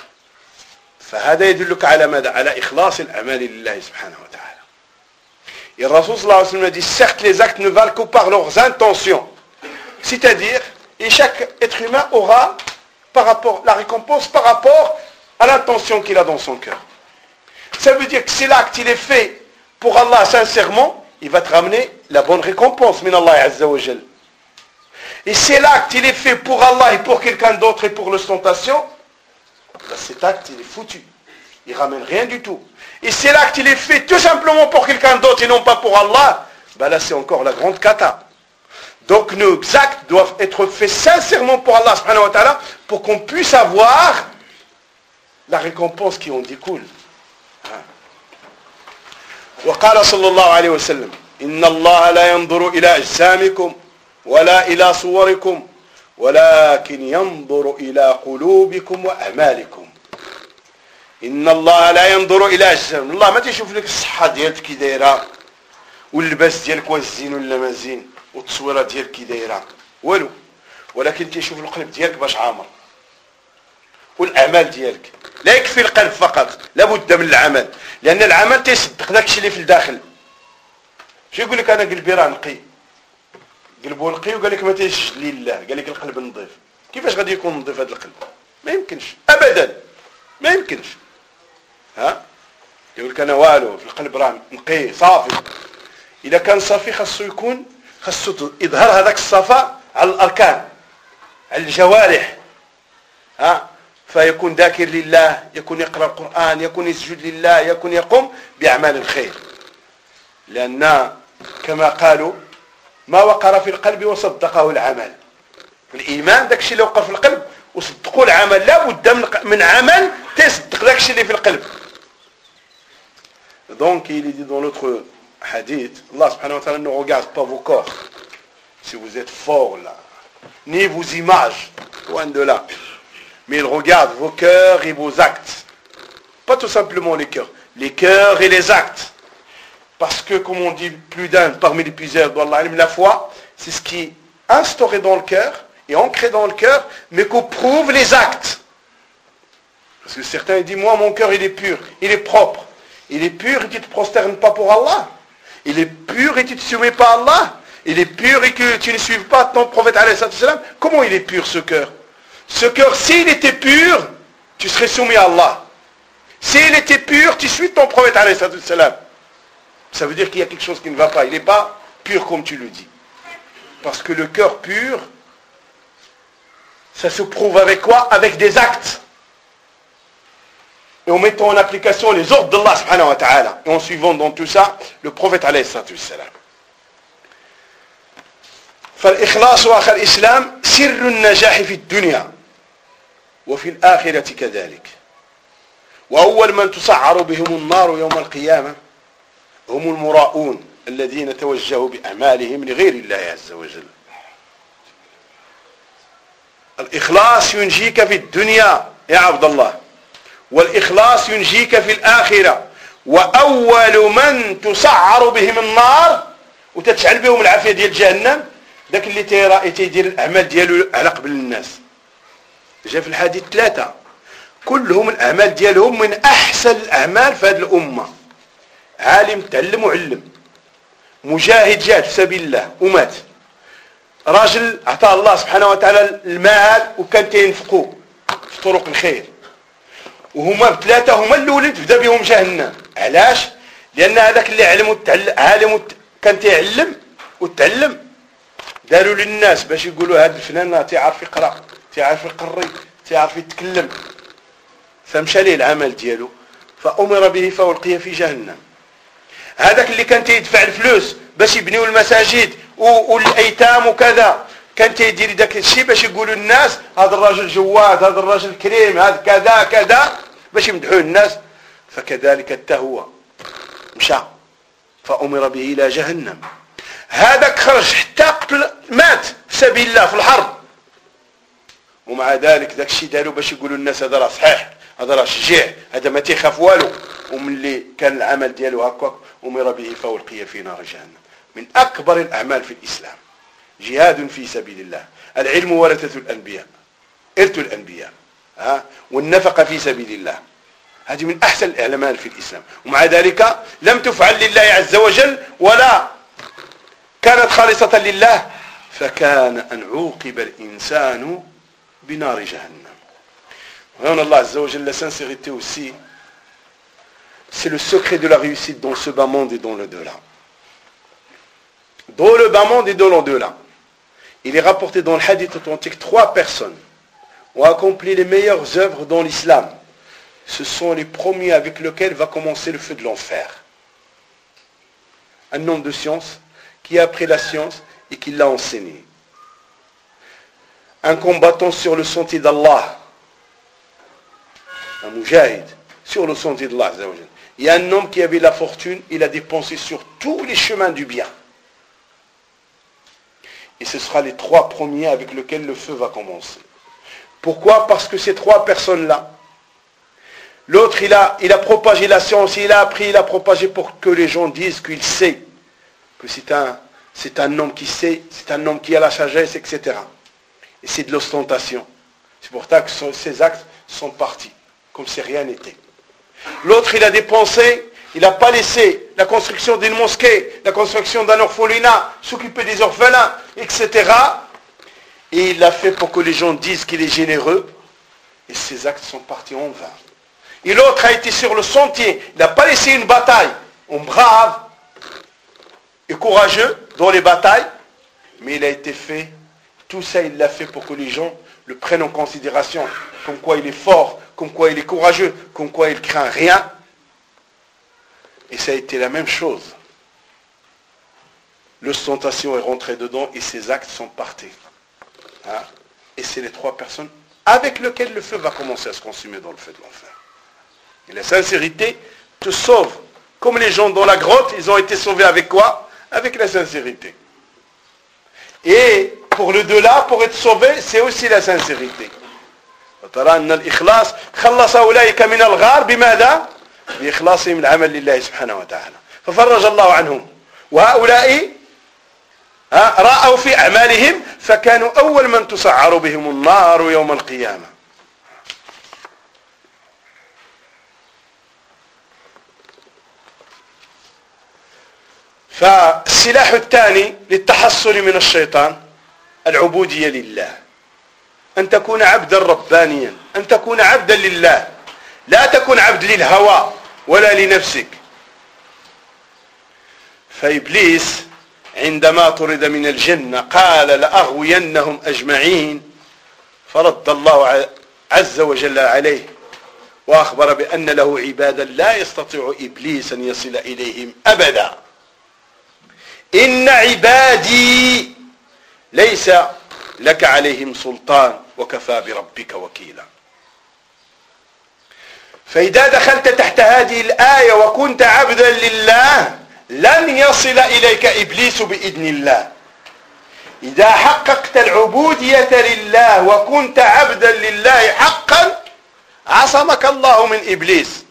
فهذا يدلك على ماذا؟ على إخلاص الأعمال لله سبحانه وتعالى. Et le Rasul sallallahu alayhi wa sallam dit, certes les actes ne valent que par leurs intentions. C'est-à-dire, et chaque être humain aura par rapport, la récompense par rapport à l'intention qu'il a dans son cœur. Ça veut dire que si l'acte il est fait pour Allah sincèrement, il va te ramener la bonne récompense, min Allah azza wa jal. Et si l'acte il est fait pour Allah et pour quelqu'un d'autre et pour l'ostentation, ben cet acte il est foutu. Il ramène rien du tout. Et si l'acte il est fait tout simplement pour quelqu'un d'autre et non pas pour Allah, ben là c'est encore la grande cata. Donc nos actes doivent être faits sincèrement pour Allah subhanahu wa ta'ala pour qu'on puisse avoir la récompense qui en découle. وقال صلى الله عليه وسلم إن الله لا ينظر إلى أجسامكم ولا إلى صوركم ولكن ينظر إلى قلوبكم وأعمالكم. إن الله لا ينظر إلى أجسامكم. الله ما تشوف لك الصحة ديالك كي دايرة واللباس ديالك واش زين ولا ما زين والتصويره ديالك كي دايره والو، ولكن تيشوف القلب ديالك باش عامر والاعمال ديالك. لا يكفي القلب فقط، لابد من العمل، لان العمل تيصدق داكشي اللي في الداخل. شو يقول لك انا قلبي راه نقي، قلبه نقي وقال لك ما تيش لله، قال لك القلب نظيف. كيفاش غادي يكون نظيف هذا القلب؟ ما يمكنش ابدا، ما يمكنش. ها يقول لك انا والو، في القلب راه نقي صافي. اذا كان صافي خاصو يكون خاصو يظهر هذاك الصفاء على الاركان، على الجوارح. ها فيكون ذاكر لله، يكون يقرأ القرآن، يكون يسجد لله، يكون يقوم بأعمال الخير. لأن كما قالوا ما وقر في القلب وصدقه العمل. الإيمان داك الشيء اللي وقر في القلب وصدقوا العمل، لا بد من عمل تصدق داك الشيء اللي في القلب. Donc il est dit dans l'autre hadith, Allah subhanahu wa ta'ala ne regarde pas vos corps, si vous êtes fort là, ni vos images, loin de là. Mais il regarde vos cœurs et vos actes. Pas tout simplement les cœurs. Les cœurs et les actes. Parce que, comme on dit plus d'un parmi les plusieurs d'Allah, la foi, c'est ce qui est instauré dans le cœur et ancré dans le cœur, mais qu'on prouve les actes. Parce que certains disent, moi mon cœur il est pur, il est propre. Il est pur et tu ne te prosternes pas pour Allah. Il est pur et tu ne te soumets pas à Allah. Il est pur et que tu ne suives pas ton prophète alayhi salam. Comment il est pur ce cœur? Ce cœur, s'il était pur, tu serais soumis à Allah. S'il était pur, tu suis ton prophète alayhi salam. Ça veut dire qu'il y a quelque chose qui ne va pas. Il n'est pas pur comme tu le dis. Parce que le cœur pur, ça se prouve avec quoi? Avec des actes. Et en mettant en application les ordres d'Allah subhanahu wa ta'ala. Et en suivant dans tout ça le prophète alayhi salam. فالإخلاص أخي الإسلام سر النجاح في الدنيا وفي الآخرة كذلك. وأول من تسعر بهم النار يوم القيامة هم المراؤون الذين توجهوا بأعمالهم لغير الله عز وجل. الإخلاص ينجيك في الدنيا يا عبد الله، والإخلاص ينجيك في الآخرة. وأول من تسعر بهم النار وتتشعل بهم العافية ديال جهنم ذاك اللي تيرى تيدير الأعمال ديالو على قبل الناس. جاء في الحديث ثلاثة كلهم الأعمال ديالهم من أحسن الأعمال في هذه الأمة. عالم تعلم وعلم، مجاهد جاهد في سبيل الله ومات، راجل أعطاه الله سبحانه وتعالى المال وكان تينفقوه في طرق الخير، وهما بثلاثة هما الأولين تبدا بهم جهنم. علاش؟ لأن هذاك اللي علم وتعلم عالم كان تيعلم وتعلم داروا للناس باش يقولوا هذا الفنان تيعرف يقرا، تيعرف يقري، تيعرف يتكلم، فمشى ليه العمل ديالو فأمر به فألقي في جهنم. هذاك اللي كان تيدفع الفلوس باش يبنيوا المساجد والايتام وكذا، كان تيدير داك الشيء باش يقولوا الناس هذا الراجل جواد، هذا الراجل كريم، هذا كذا كذا، باش يمدحوه الناس. فكذلك التهوى مشى فأمر به إلى جهنم. هذاك خرج حتى قتل مات في سبيل الله في الحرب، ومع ذلك ذاك الشيء داروا باش يقولوا الناس هذا راه صحيح، هذا راه شجاع، هذا ما تيخاف والو. ومن اللي كان العمل ديالو هكاك أمر به فألقي في نار جهنم. من أكبر الأعمال في الإسلام جهاد في سبيل الله. العلم ورثة الأنبياء، إرث الأنبياء، ها والنفقة في سبيل الله، هذه من أحسن الأعمال في الإسلام، ومع ذلك لم تفعل لله عز وجل ولا كانت خالصة لله، فكان أن عوقب الإنسان بنار جهنم. وهنا الله عز وجل, la sincérité aussi, c'est le secret de la réussite dans ce bas monde et dans l'au-delà. Dans le bas monde et dans l'au-delà. Il est rapporté dans le hadith authentique, trois personnes ont accompli les meilleures œuvres dans l'islam. Ce sont les premiers avec lesquels va commencer le feu de l'enfer. Un homme de science qui a appris la science et qui l'a enseigné. Un combattant sur le sentier d'Allah. Un mujahid sur le sentier d'Allah. Il y a un homme qui avait la fortune, il a dépensé sur tous les chemins du bien. Et ce sera les trois premiers avec lesquels le feu va commencer. Pourquoi? Parce que ces trois personnes-là, l'autre il a, il a propagé la science, il a appris, il a propagé pour que les gens disent qu'il sait, que c'est un, c'est un homme qui sait, c'est un homme qui a la sagesse, et cetera. Et c'est de l'ostentation. C'est pour ça que ces actes sont partis, comme si rien n'était. L'autre il a dépensé, il n'a pas laissé la construction d'une mosquée, la construction d'un orphelinat, s'occuper des orphelins, et cetera. Et il l'a fait pour que les gens disent qu'il est généreux. Et ces actes sont partis en vain. Et l'autre a été sur le sentier. Il n'a pas laissé une bataille. On brave et courageux dans les batailles. Mais il a été fait. Tout ça, il l'a fait pour que les gens le prennent en considération. Comme quoi il est fort, comme quoi il est courageux, comme quoi il craint rien. Et ça a été la même chose. L'ostentation est rentrée dedans et ses actes sont partis. Hein? Et c'est les trois personnes avec lesquelles le feu va commencer à se consumer dans le feu de l'enfer. Et la sincérité te sauve. Comme les gens dans la grotte, ils ont été sauvés avec quoi? Avec la sincérité. Et pour le delà, pour être sauvé, c'est aussi la sincérité. وترى أن الإخلاص خلص أولئك من الغار بماذا؟ بإخلاصهم العمل لله سبحانه وتعالى ففرج الله عنهم وهؤلاء رأوا في أعمالهم فكانوا أول من تسعر بهم النار يوم القيامة. فالسلاح الثاني للتحصل من الشيطان العبودية لله، أن تكون عبدا ربانيا، أن تكون عبدا لله، لا تكون عبد للهوى ولا لنفسك. فإبليس عندما طرد من الجنة قال لأغوينهم أجمعين، فرد الله عز وجل عليه وأخبر بأن له عبادا لا يستطيع إبليس أن يصل إليهم أبدا. إن عبادي ليس لك عليهم سلطان وكفى بربك وكيلا. فإذا دخلت تحت هذه الآية وكنت عبدا لله لن يصل إليك إبليس بإذن الله. إذا حققت العبودية لله وكنت عبدا لله حقا عصمك الله من إبليس.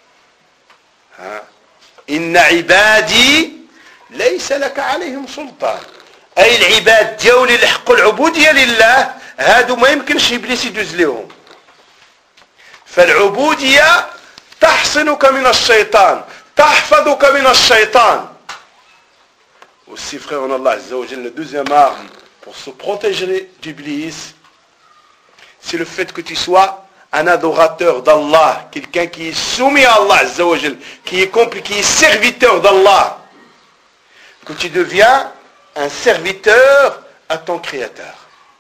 إن عبادي ليس لك عليهم سلطان، أي العباد ديولي اللي حقوا العبودية لله هادو ما يمكنش إبليس يدوز لهم. فالعبودية تحصنك من الشيطان، تحفظك من الشيطان. Aussi frère en Allah Azza wa Jalla, le deuxième arme pour se protéger d'Iblis, c'est le fait que tu sois un adorateur d'Allah, quelqu'un qui est soumis à Allah Azza wa Jalla, qui est compris, qui est serviteur d'Allah. Que tu deviens un serviteur à ton Créateur.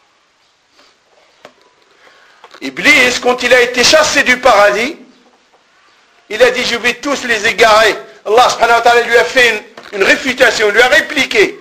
Iblis, quand il a été chassé du paradis, il a dit je vais tous les égarer. Allah subhanahu wa ta'ala lui a fait une, une réfutation, lui a répliqué.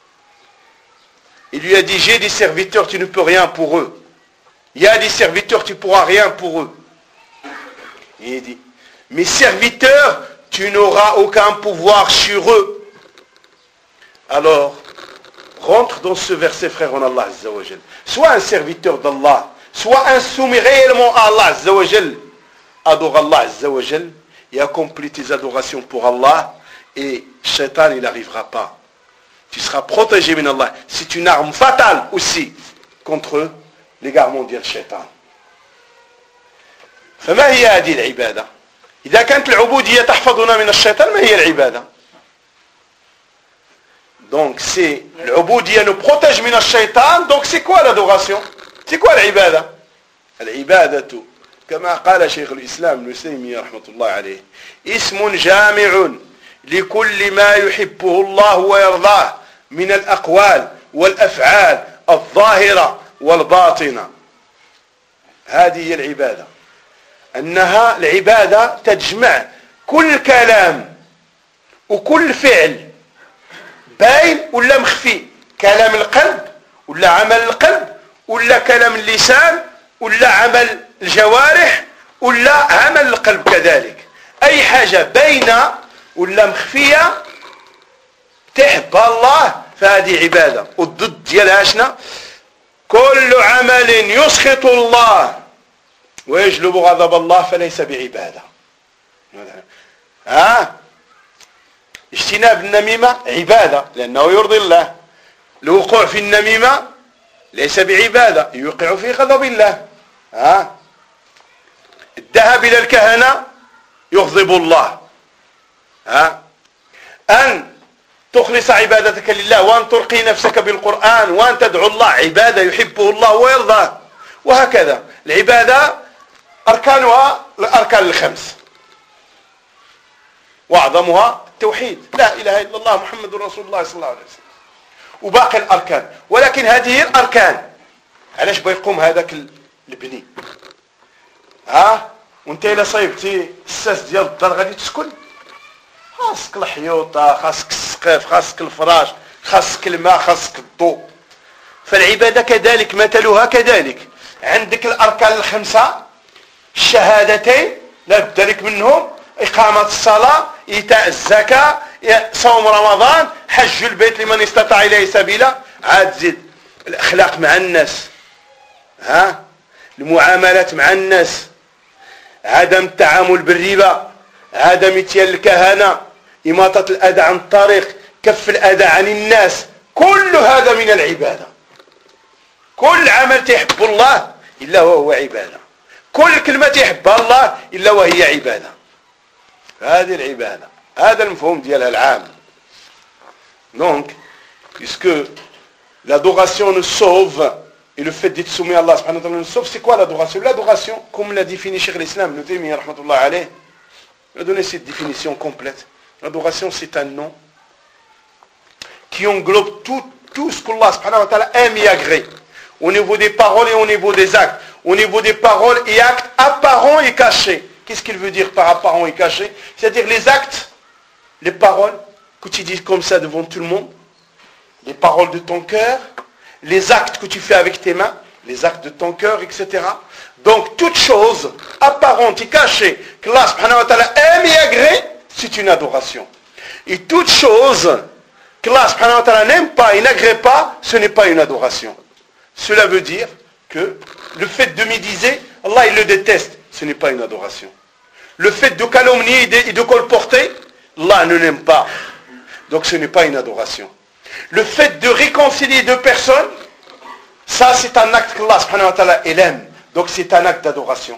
Il lui a dit j'ai des serviteurs, tu ne peux rien pour eux. Il y a des serviteurs, tu ne pourras rien pour eux. Et il dit mes serviteurs, tu n'auras aucun pouvoir sur eux. Alors, rentre dans ce verset, frère en Allah Azza wa Jal. Sois un serviteur d'Allah. Sois un soumis réellement à Allah Azza wa Jal. Adore Allah Azza wa Jal et accomplis tes adorations pour Allah. Et Shaitan, il n'arrivera pas. Tu seras protégé min Allah. C'est une arme fatale aussi contre l'égarement de Shaitan. فما هي هذه العبادة؟ إذا كانت العبودية تحفظنا من الشيطان ما هي العبادة؟ Donc c'est العبودية nous protège من الشيطان. Donc c'est quoi l'adoration? C'est quoi العبادة؟ العبادة كما قال شيخ الإسلام ابن تيمية رحمة الله عليه اسم جامع لكل ما يحبه الله ويرضاه من الأقوال والأفعال الظاهرة والباطنة. هذه هي العبادة. أنها العبادة تجمع كل كلام وكل فعل باين ولا مخفي، كلام القلب ولا عمل القلب ولا كلام اللسان ولا عمل الجوارح ولا عمل القلب كذلك. أي حاجة باينة ولا مخفية تحب الله فهذه عبادة. والضد ديالها شنو؟ كل عمل يسخط الله ويجلب غضب الله فليس بعبادة. ها اجتناب النميمة عبادة لأنه يرضي الله. الوقوع في النميمة ليس بعبادة، يوقع في غضب الله. ها الذهاب إلى الكهنة يغضب الله. ها أن تخلص عبادتك لله وأن ترقي نفسك بالقرآن وأن تدعو الله عبادة يحبه الله ويرضاه. وهكذا العبادة أركانها الأركان الخمس وأعظمها التوحيد لا إله إلا الله محمد رسول الله صلى الله عليه وسلم وباقي الأركان. ولكن هذه الأركان علاش بيقوم هذاك البني؟ ها وانت إلا صيبتي الساس ديال الدار غادي تسكن، خاصك الحيوطة، خاصك السقف، خاصك الفراش، خاصك الماء، خاصك الضوء. فالعبادة كذلك مثلها كذلك. عندك الأركان الخمسة الشهادتين لا بد لك منهم، إقامة الصلاة، إيتاء الزكاة، صوم رمضان، حج البيت لمن استطاع إليه سبيلا. عاد زيد الأخلاق مع الناس، ها المعاملات مع الناس، عدم التعامل بالربا، عدم اتيان الكهنة، إماطة الأذى عن الطريق، كف الأذى عن الناس. كل هذا من العبادة. كل عمل تحب الله إلا وهو عبادة. كل كلمة تحبها الله إلا وهي عبادة. هذه العبادة، هذا المفهوم ديالها العام. Donc, puisque l'adoration nous sauve et le fait d'être soumis à Allah subhanahu wa ta'ala nous sauve, c'est quoi l'adoration? L'adoration, comme l'a défini Cheikh l'Islam, Ibn Taymiyyah rahmatullah alayh, il a donné cette définition complète. L'adoration, c'est un nom qui englobe tout, tout ce qu'Allah subhanahu wa ta'ala aime et agrée, au niveau des paroles et au niveau des actes, au niveau des paroles et actes apparents et cachés. Qu'est-ce qu'il veut dire par apparent et caché? C'est-à-dire les actes, les paroles que tu dis comme ça devant tout le monde, les paroles de ton cœur, les actes que tu fais avec tes mains, les actes de ton cœur, et cetera. Donc toute chose apparente et cachée que Allah subhanahu wa ta'ala aime et agrée, c'est une adoration. Et toute chose que Allah subhanahu wa ta'ala n'aime pas et n'agrée pas, ce n'est pas une adoration. Cela veut dire que le fait de médiser, Allah il le déteste, ce n'est pas une adoration. Le fait de calomnier et de colporter, Allah ne l'aime pas. Donc ce n'est pas une adoration. Le fait de réconcilier deux personnes, ça c'est un acte qu'Allah subhanahu wa ta'ala aime. Donc c'est un acte d'adoration.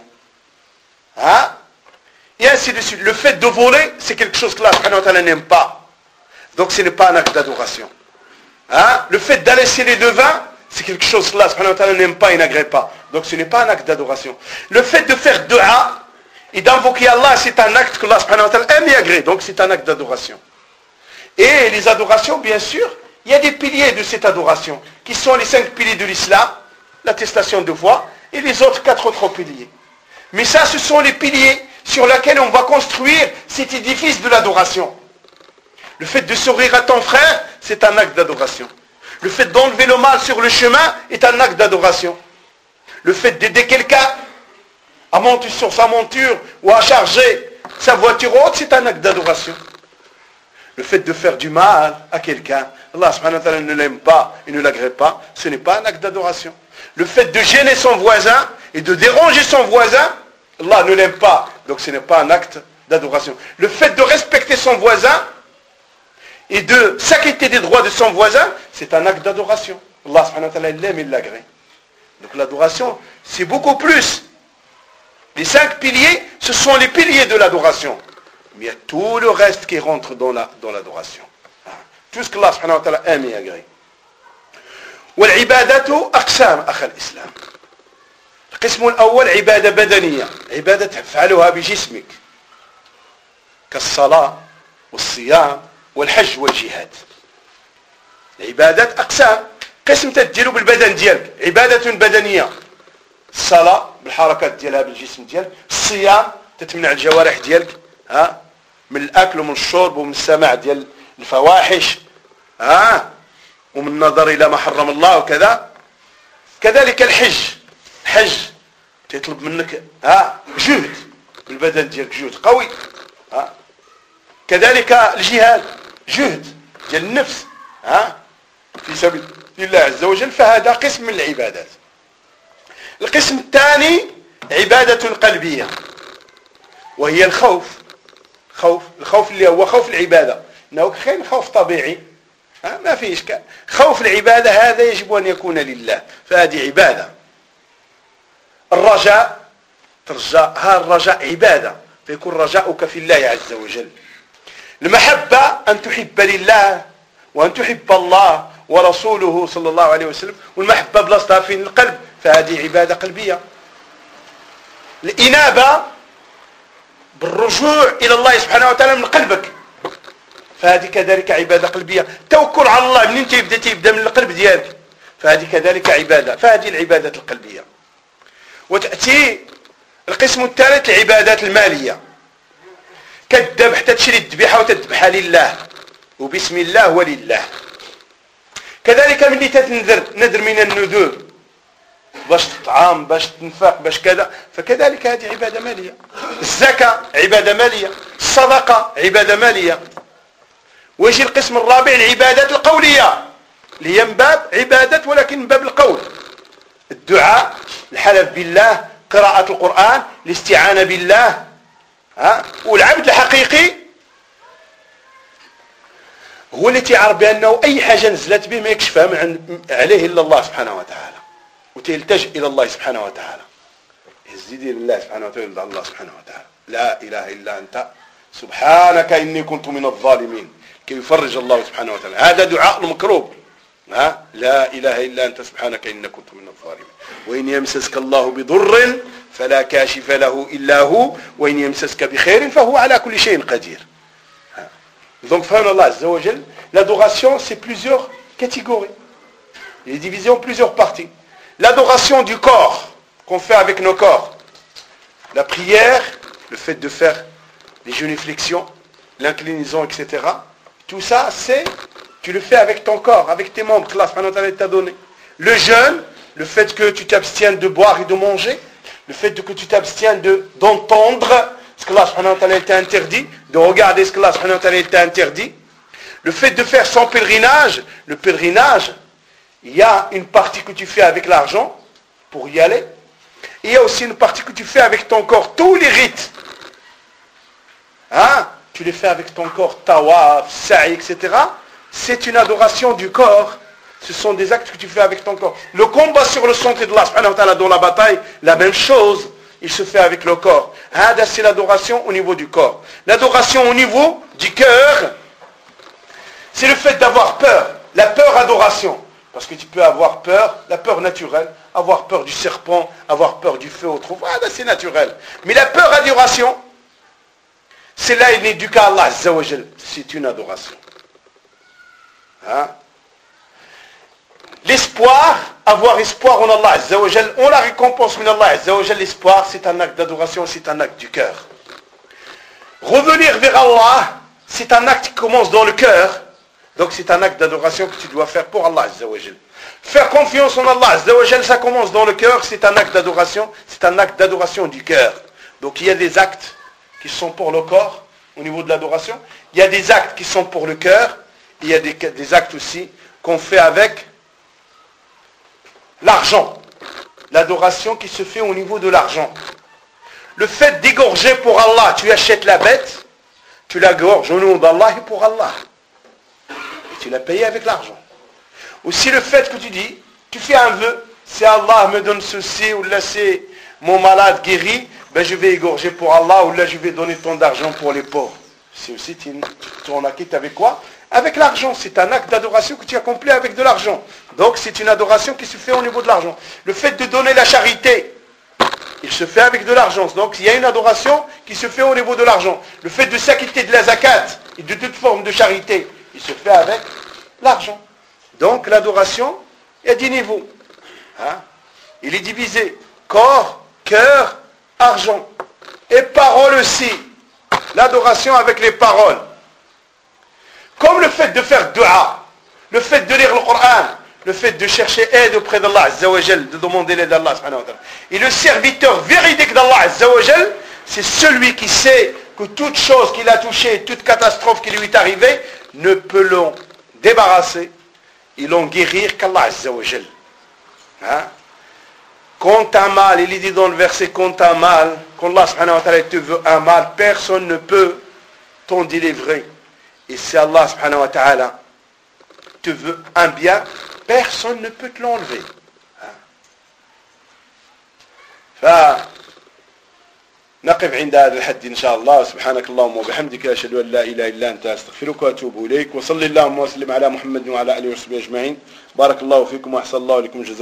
Hein? Et ainsi de suite. Le fait de voler, c'est quelque chose qu'Allah subhanahu wa ta'ala n'aime pas. Donc ce n'est pas un acte d'adoration. Hein? Le fait d'aller les devins, c'est quelque chose qu'Allah subhanahu wa ta'ala n'aime pas et n'agrée pas. Donc ce n'est pas un acte d'adoration. Le fait de faire dua et d'invoquer Allah, c'est un acte que Allah subhanahu wa ta'ala aime et agrée. Donc c'est un acte d'adoration. Et les adorations, bien sûr, il y a des piliers de cette adoration, qui sont les cinq piliers de l'islam, l'attestation de foi, et les autres quatre autres piliers. Mais ça, ce sont les piliers sur lesquels on va construire cet édifice de l'adoration. Le fait de sourire à ton frère, c'est un acte d'adoration. Le fait d'enlever le mal sur le chemin est un acte d'adoration. Le fait d'aider quelqu'un à monter sur sa monture ou à charger sa voiture haute, c'est un acte d'adoration. Le fait de faire du mal à quelqu'un, Allah subhanahu wa ta'ala ne l'aime pas et ne l'agrée pas, ce n'est pas un acte d'adoration. Le fait de gêner son voisin et de déranger son voisin, Allah ne l'aime pas, donc ce n'est pas un acte d'adoration. Le fait de respecter son voisin et de s'acquitter des droits de son voisin, c'est un acte d'adoration. Allah subhanahu wa ta'ala l'aime et l'agrée. Donc l'adoration, c'est beaucoup plus Les cinq piliers, ce sont les piliers de l'adoration. Mais il y a tout le reste qui rentre dans la, dans l'adoration. Tout ce que Allah subhanahu wa ta'ala aime et agrée. والعبادة أقسام أخ الإسلام. القسم الأول عبادة بدنية، عبادة تفعلها بجسمك كالصلاة والصيام والحج والجهاد. العبادات أقسام، قسم تديروا بالبدن ديالك، عبادة بدنية، الصلاة بالحركات ديالها بالجسم ديالك، الصيام تتمنع الجوارح ديالك ها من الأكل ومن الشرب ومن السماع ديال الفواحش ها ومن النظر إلى ما حرم الله وكذا. كذلك الحج، الحج تطلب منك ها جهد بالبدن ديالك، جهد قوي ها. كذلك الجهاد، جهد ديال النفس ها في سبيل الله عز وجل، فهذا قسم من العبادات. القسم الثاني عبادة قلبية، وهي الخوف. خوف الخوف اللي هو خوف العبادة، انه كاين خوف طبيعي ها ما فيه اشكال. خوف العبادة هذا يجب ان يكون لله، فهذه عبادة. الرجاء، ترجاء، ها الرجاء عبادة، فيكون رجاؤك في الله عز وجل. المحبة أن تحب لله وأن تحب الله ورسوله صلى الله عليه وسلم، والمحبة بلاصتها في القلب، فهذه عبادة قلبية. الإنابة بالرجوع إلى الله سبحانه وتعالى من قلبك، فهذه كذلك عبادة قلبية. التوكل على الله منين تبدأ تبدأ من القلب ديالك، فهذه كذلك عبادة، فهذه العبادات القلبية. وتأتي القسم الثالث العبادات المالية، كالذبح، تشري الذبيحة وتذبحها لله وبسم الله ولله. كذلك ملي تتنذر نذر من النذور باش تطعام باش تنفق باش كذا، فكذلك هذه عبادة مالية. الزكاة عبادة مالية، الصدقة عبادة مالية. ويجي القسم الرابع العبادات القولية، اللي هي من باب عبادة ولكن من باب القول، الدعاء، الحلف بالله، قراءة القرآن، الاستعانة بالله ها. والعبد الحقيقي هو اللي تعرف بأنه أي حاجة نزلت به ما يكشفها من عليه إلا الله سبحانه وتعالى، وتلتجئ إلى الله سبحانه وتعالى، يزيد لله سبحانه وتعالى إلى الله سبحانه وتعالى. لا إله إلا أنت سبحانك إني كنت من الظالمين، كي يفرج الله سبحانه وتعالى. هذا دعاء المكروب ها. لا إله إلا أنت سبحانك إني كنت من الظالمين. وإن يمسسك الله بضر فلا كاشف له إلا هو وإن يمسسك بخير فهو على كل شيء قدير. Donc, frère Allah Azza wa Jal, l'adoration, c'est plusieurs catégories. Il est divisé en plusieurs parties. L'adoration du corps, qu'on fait avec nos corps. La prière, le fait de faire les genuflexions, l'inclinaison, et cetera. Tout ça, c'est, tu le fais avec ton corps, avec tes membres que Allah subhanahu wa ta'ala t'a donné. Le jeûne, le fait que tu t'abstiennes de boire et de manger, le fait que tu t'abstiennes de, d'entendre ce que Allah subhanahu wa ta'ala t'a interdit, de regarder ce que Allah subhanahu wa ta'ala t'a interdit. Le fait de faire son pèlerinage, le pèlerinage, il y a une partie que tu fais avec l'argent pour y aller. Il y a aussi une partie que tu fais avec ton corps. Tous les rites, hein, tu les fais avec ton corps, tawaf, sa'i, et cetera. C'est une adoration du corps. Ce sont des actes que tu fais avec ton corps. Le combat sur le sentier de Allah subhanahu wa ta'ala dans la bataille, la même chose, il se fait avec le corps. Hada, c'est l'adoration au niveau du corps. L'adoration au niveau du cœur, c'est le fait d'avoir peur. La peur adoration. Parce que tu peux avoir peur, la peur naturelle, avoir peur du serpent, avoir peur du feu au trou. Hada, c'est naturel. Mais la peur adoration, c'est là il n'est du cas Allah Azza wa Jal. C'est une adoration. Hein? L'espoir, avoir espoir en Allah Azza wa Jal, on la récompense en Allah Azza wa Jal. L'espoir, c'est un acte d'adoration, c'est un acte du cœur. Revenir vers Allah, c'est un acte qui commence dans le cœur. Donc c'est un acte d'adoration que tu dois faire pour Allah Azza wa Jal. Faire confiance en Allah Azza wa Jal, ça commence dans le cœur, c'est un acte d'adoration, c'est un acte d'adoration du cœur. Donc il y a des actes qui sont pour le corps, au niveau de l'adoration. Il y a des actes qui sont pour le cœur. Il y a des, des actes aussi qu'on fait avec l'argent. L'adoration qui se fait au niveau de l'argent. Le fait d'égorger pour Allah, tu achètes la bête, tu la gorges au nom d'Allah et pour Allah. Et tu l'as payé avec l'argent. Aussi le fait que tu dis, tu fais un vœu, si Allah me donne ceci ou là c'est mon malade guéri, ben je vais égorger pour Allah, ou là je vais donner tant d'argent pour les pauvres. C'est aussi une, ton acquis avec quoi? Avec l'argent. C'est un acte d'adoration que tu accomplis avec de l'argent. Donc c'est une adoration qui se fait au niveau de l'argent. Le fait de donner la charité, il se fait avec de l'argent. Donc il y a une adoration qui se fait au niveau de l'argent. Le fait de s'acquitter de la zakat et de toute forme de charité, il se fait avec l'argent. Donc l'adoration, il y a dix niveaux. Hein? Il est divisé corps, cœur, argent. Et parole aussi. L'adoration avec les paroles. Comme le fait de faire dua, le fait de lire le Coran, le fait de chercher aide auprès d'Allah Azza wa Jal, de demander l'aide d'Allah subhanahu wa ta'ala. Et le serviteur véridique d'Allah Azza wa Jal, c'est celui qui sait que toute chose qu'il a touchée, toute catastrophe qui lui est arrivée, ne peut l'en débarrasser et l'en guérir qu'Allah Azza wa Jal. Hein? Quand t'as mal, il est dit dans le verset, quand t'as mal, quand Allah subhanahu wa ta'ala te veut un mal, personne ne peut t'en délivrer. Et si Allah subhanahu wa ta'ala te veut un bien, personne ne peut te l'enlever. فنقف عند هذا الحد إن شاء الله. سبحانك اللهم وبحمدك أشهد أن لا إله إلا أنت أستغفرك وأتوب إليك وصلى اللهم وسلم على محمد وعلى آله وصحبه أجمعين. بارك الله فيكم وأحسن الله لكم جزاء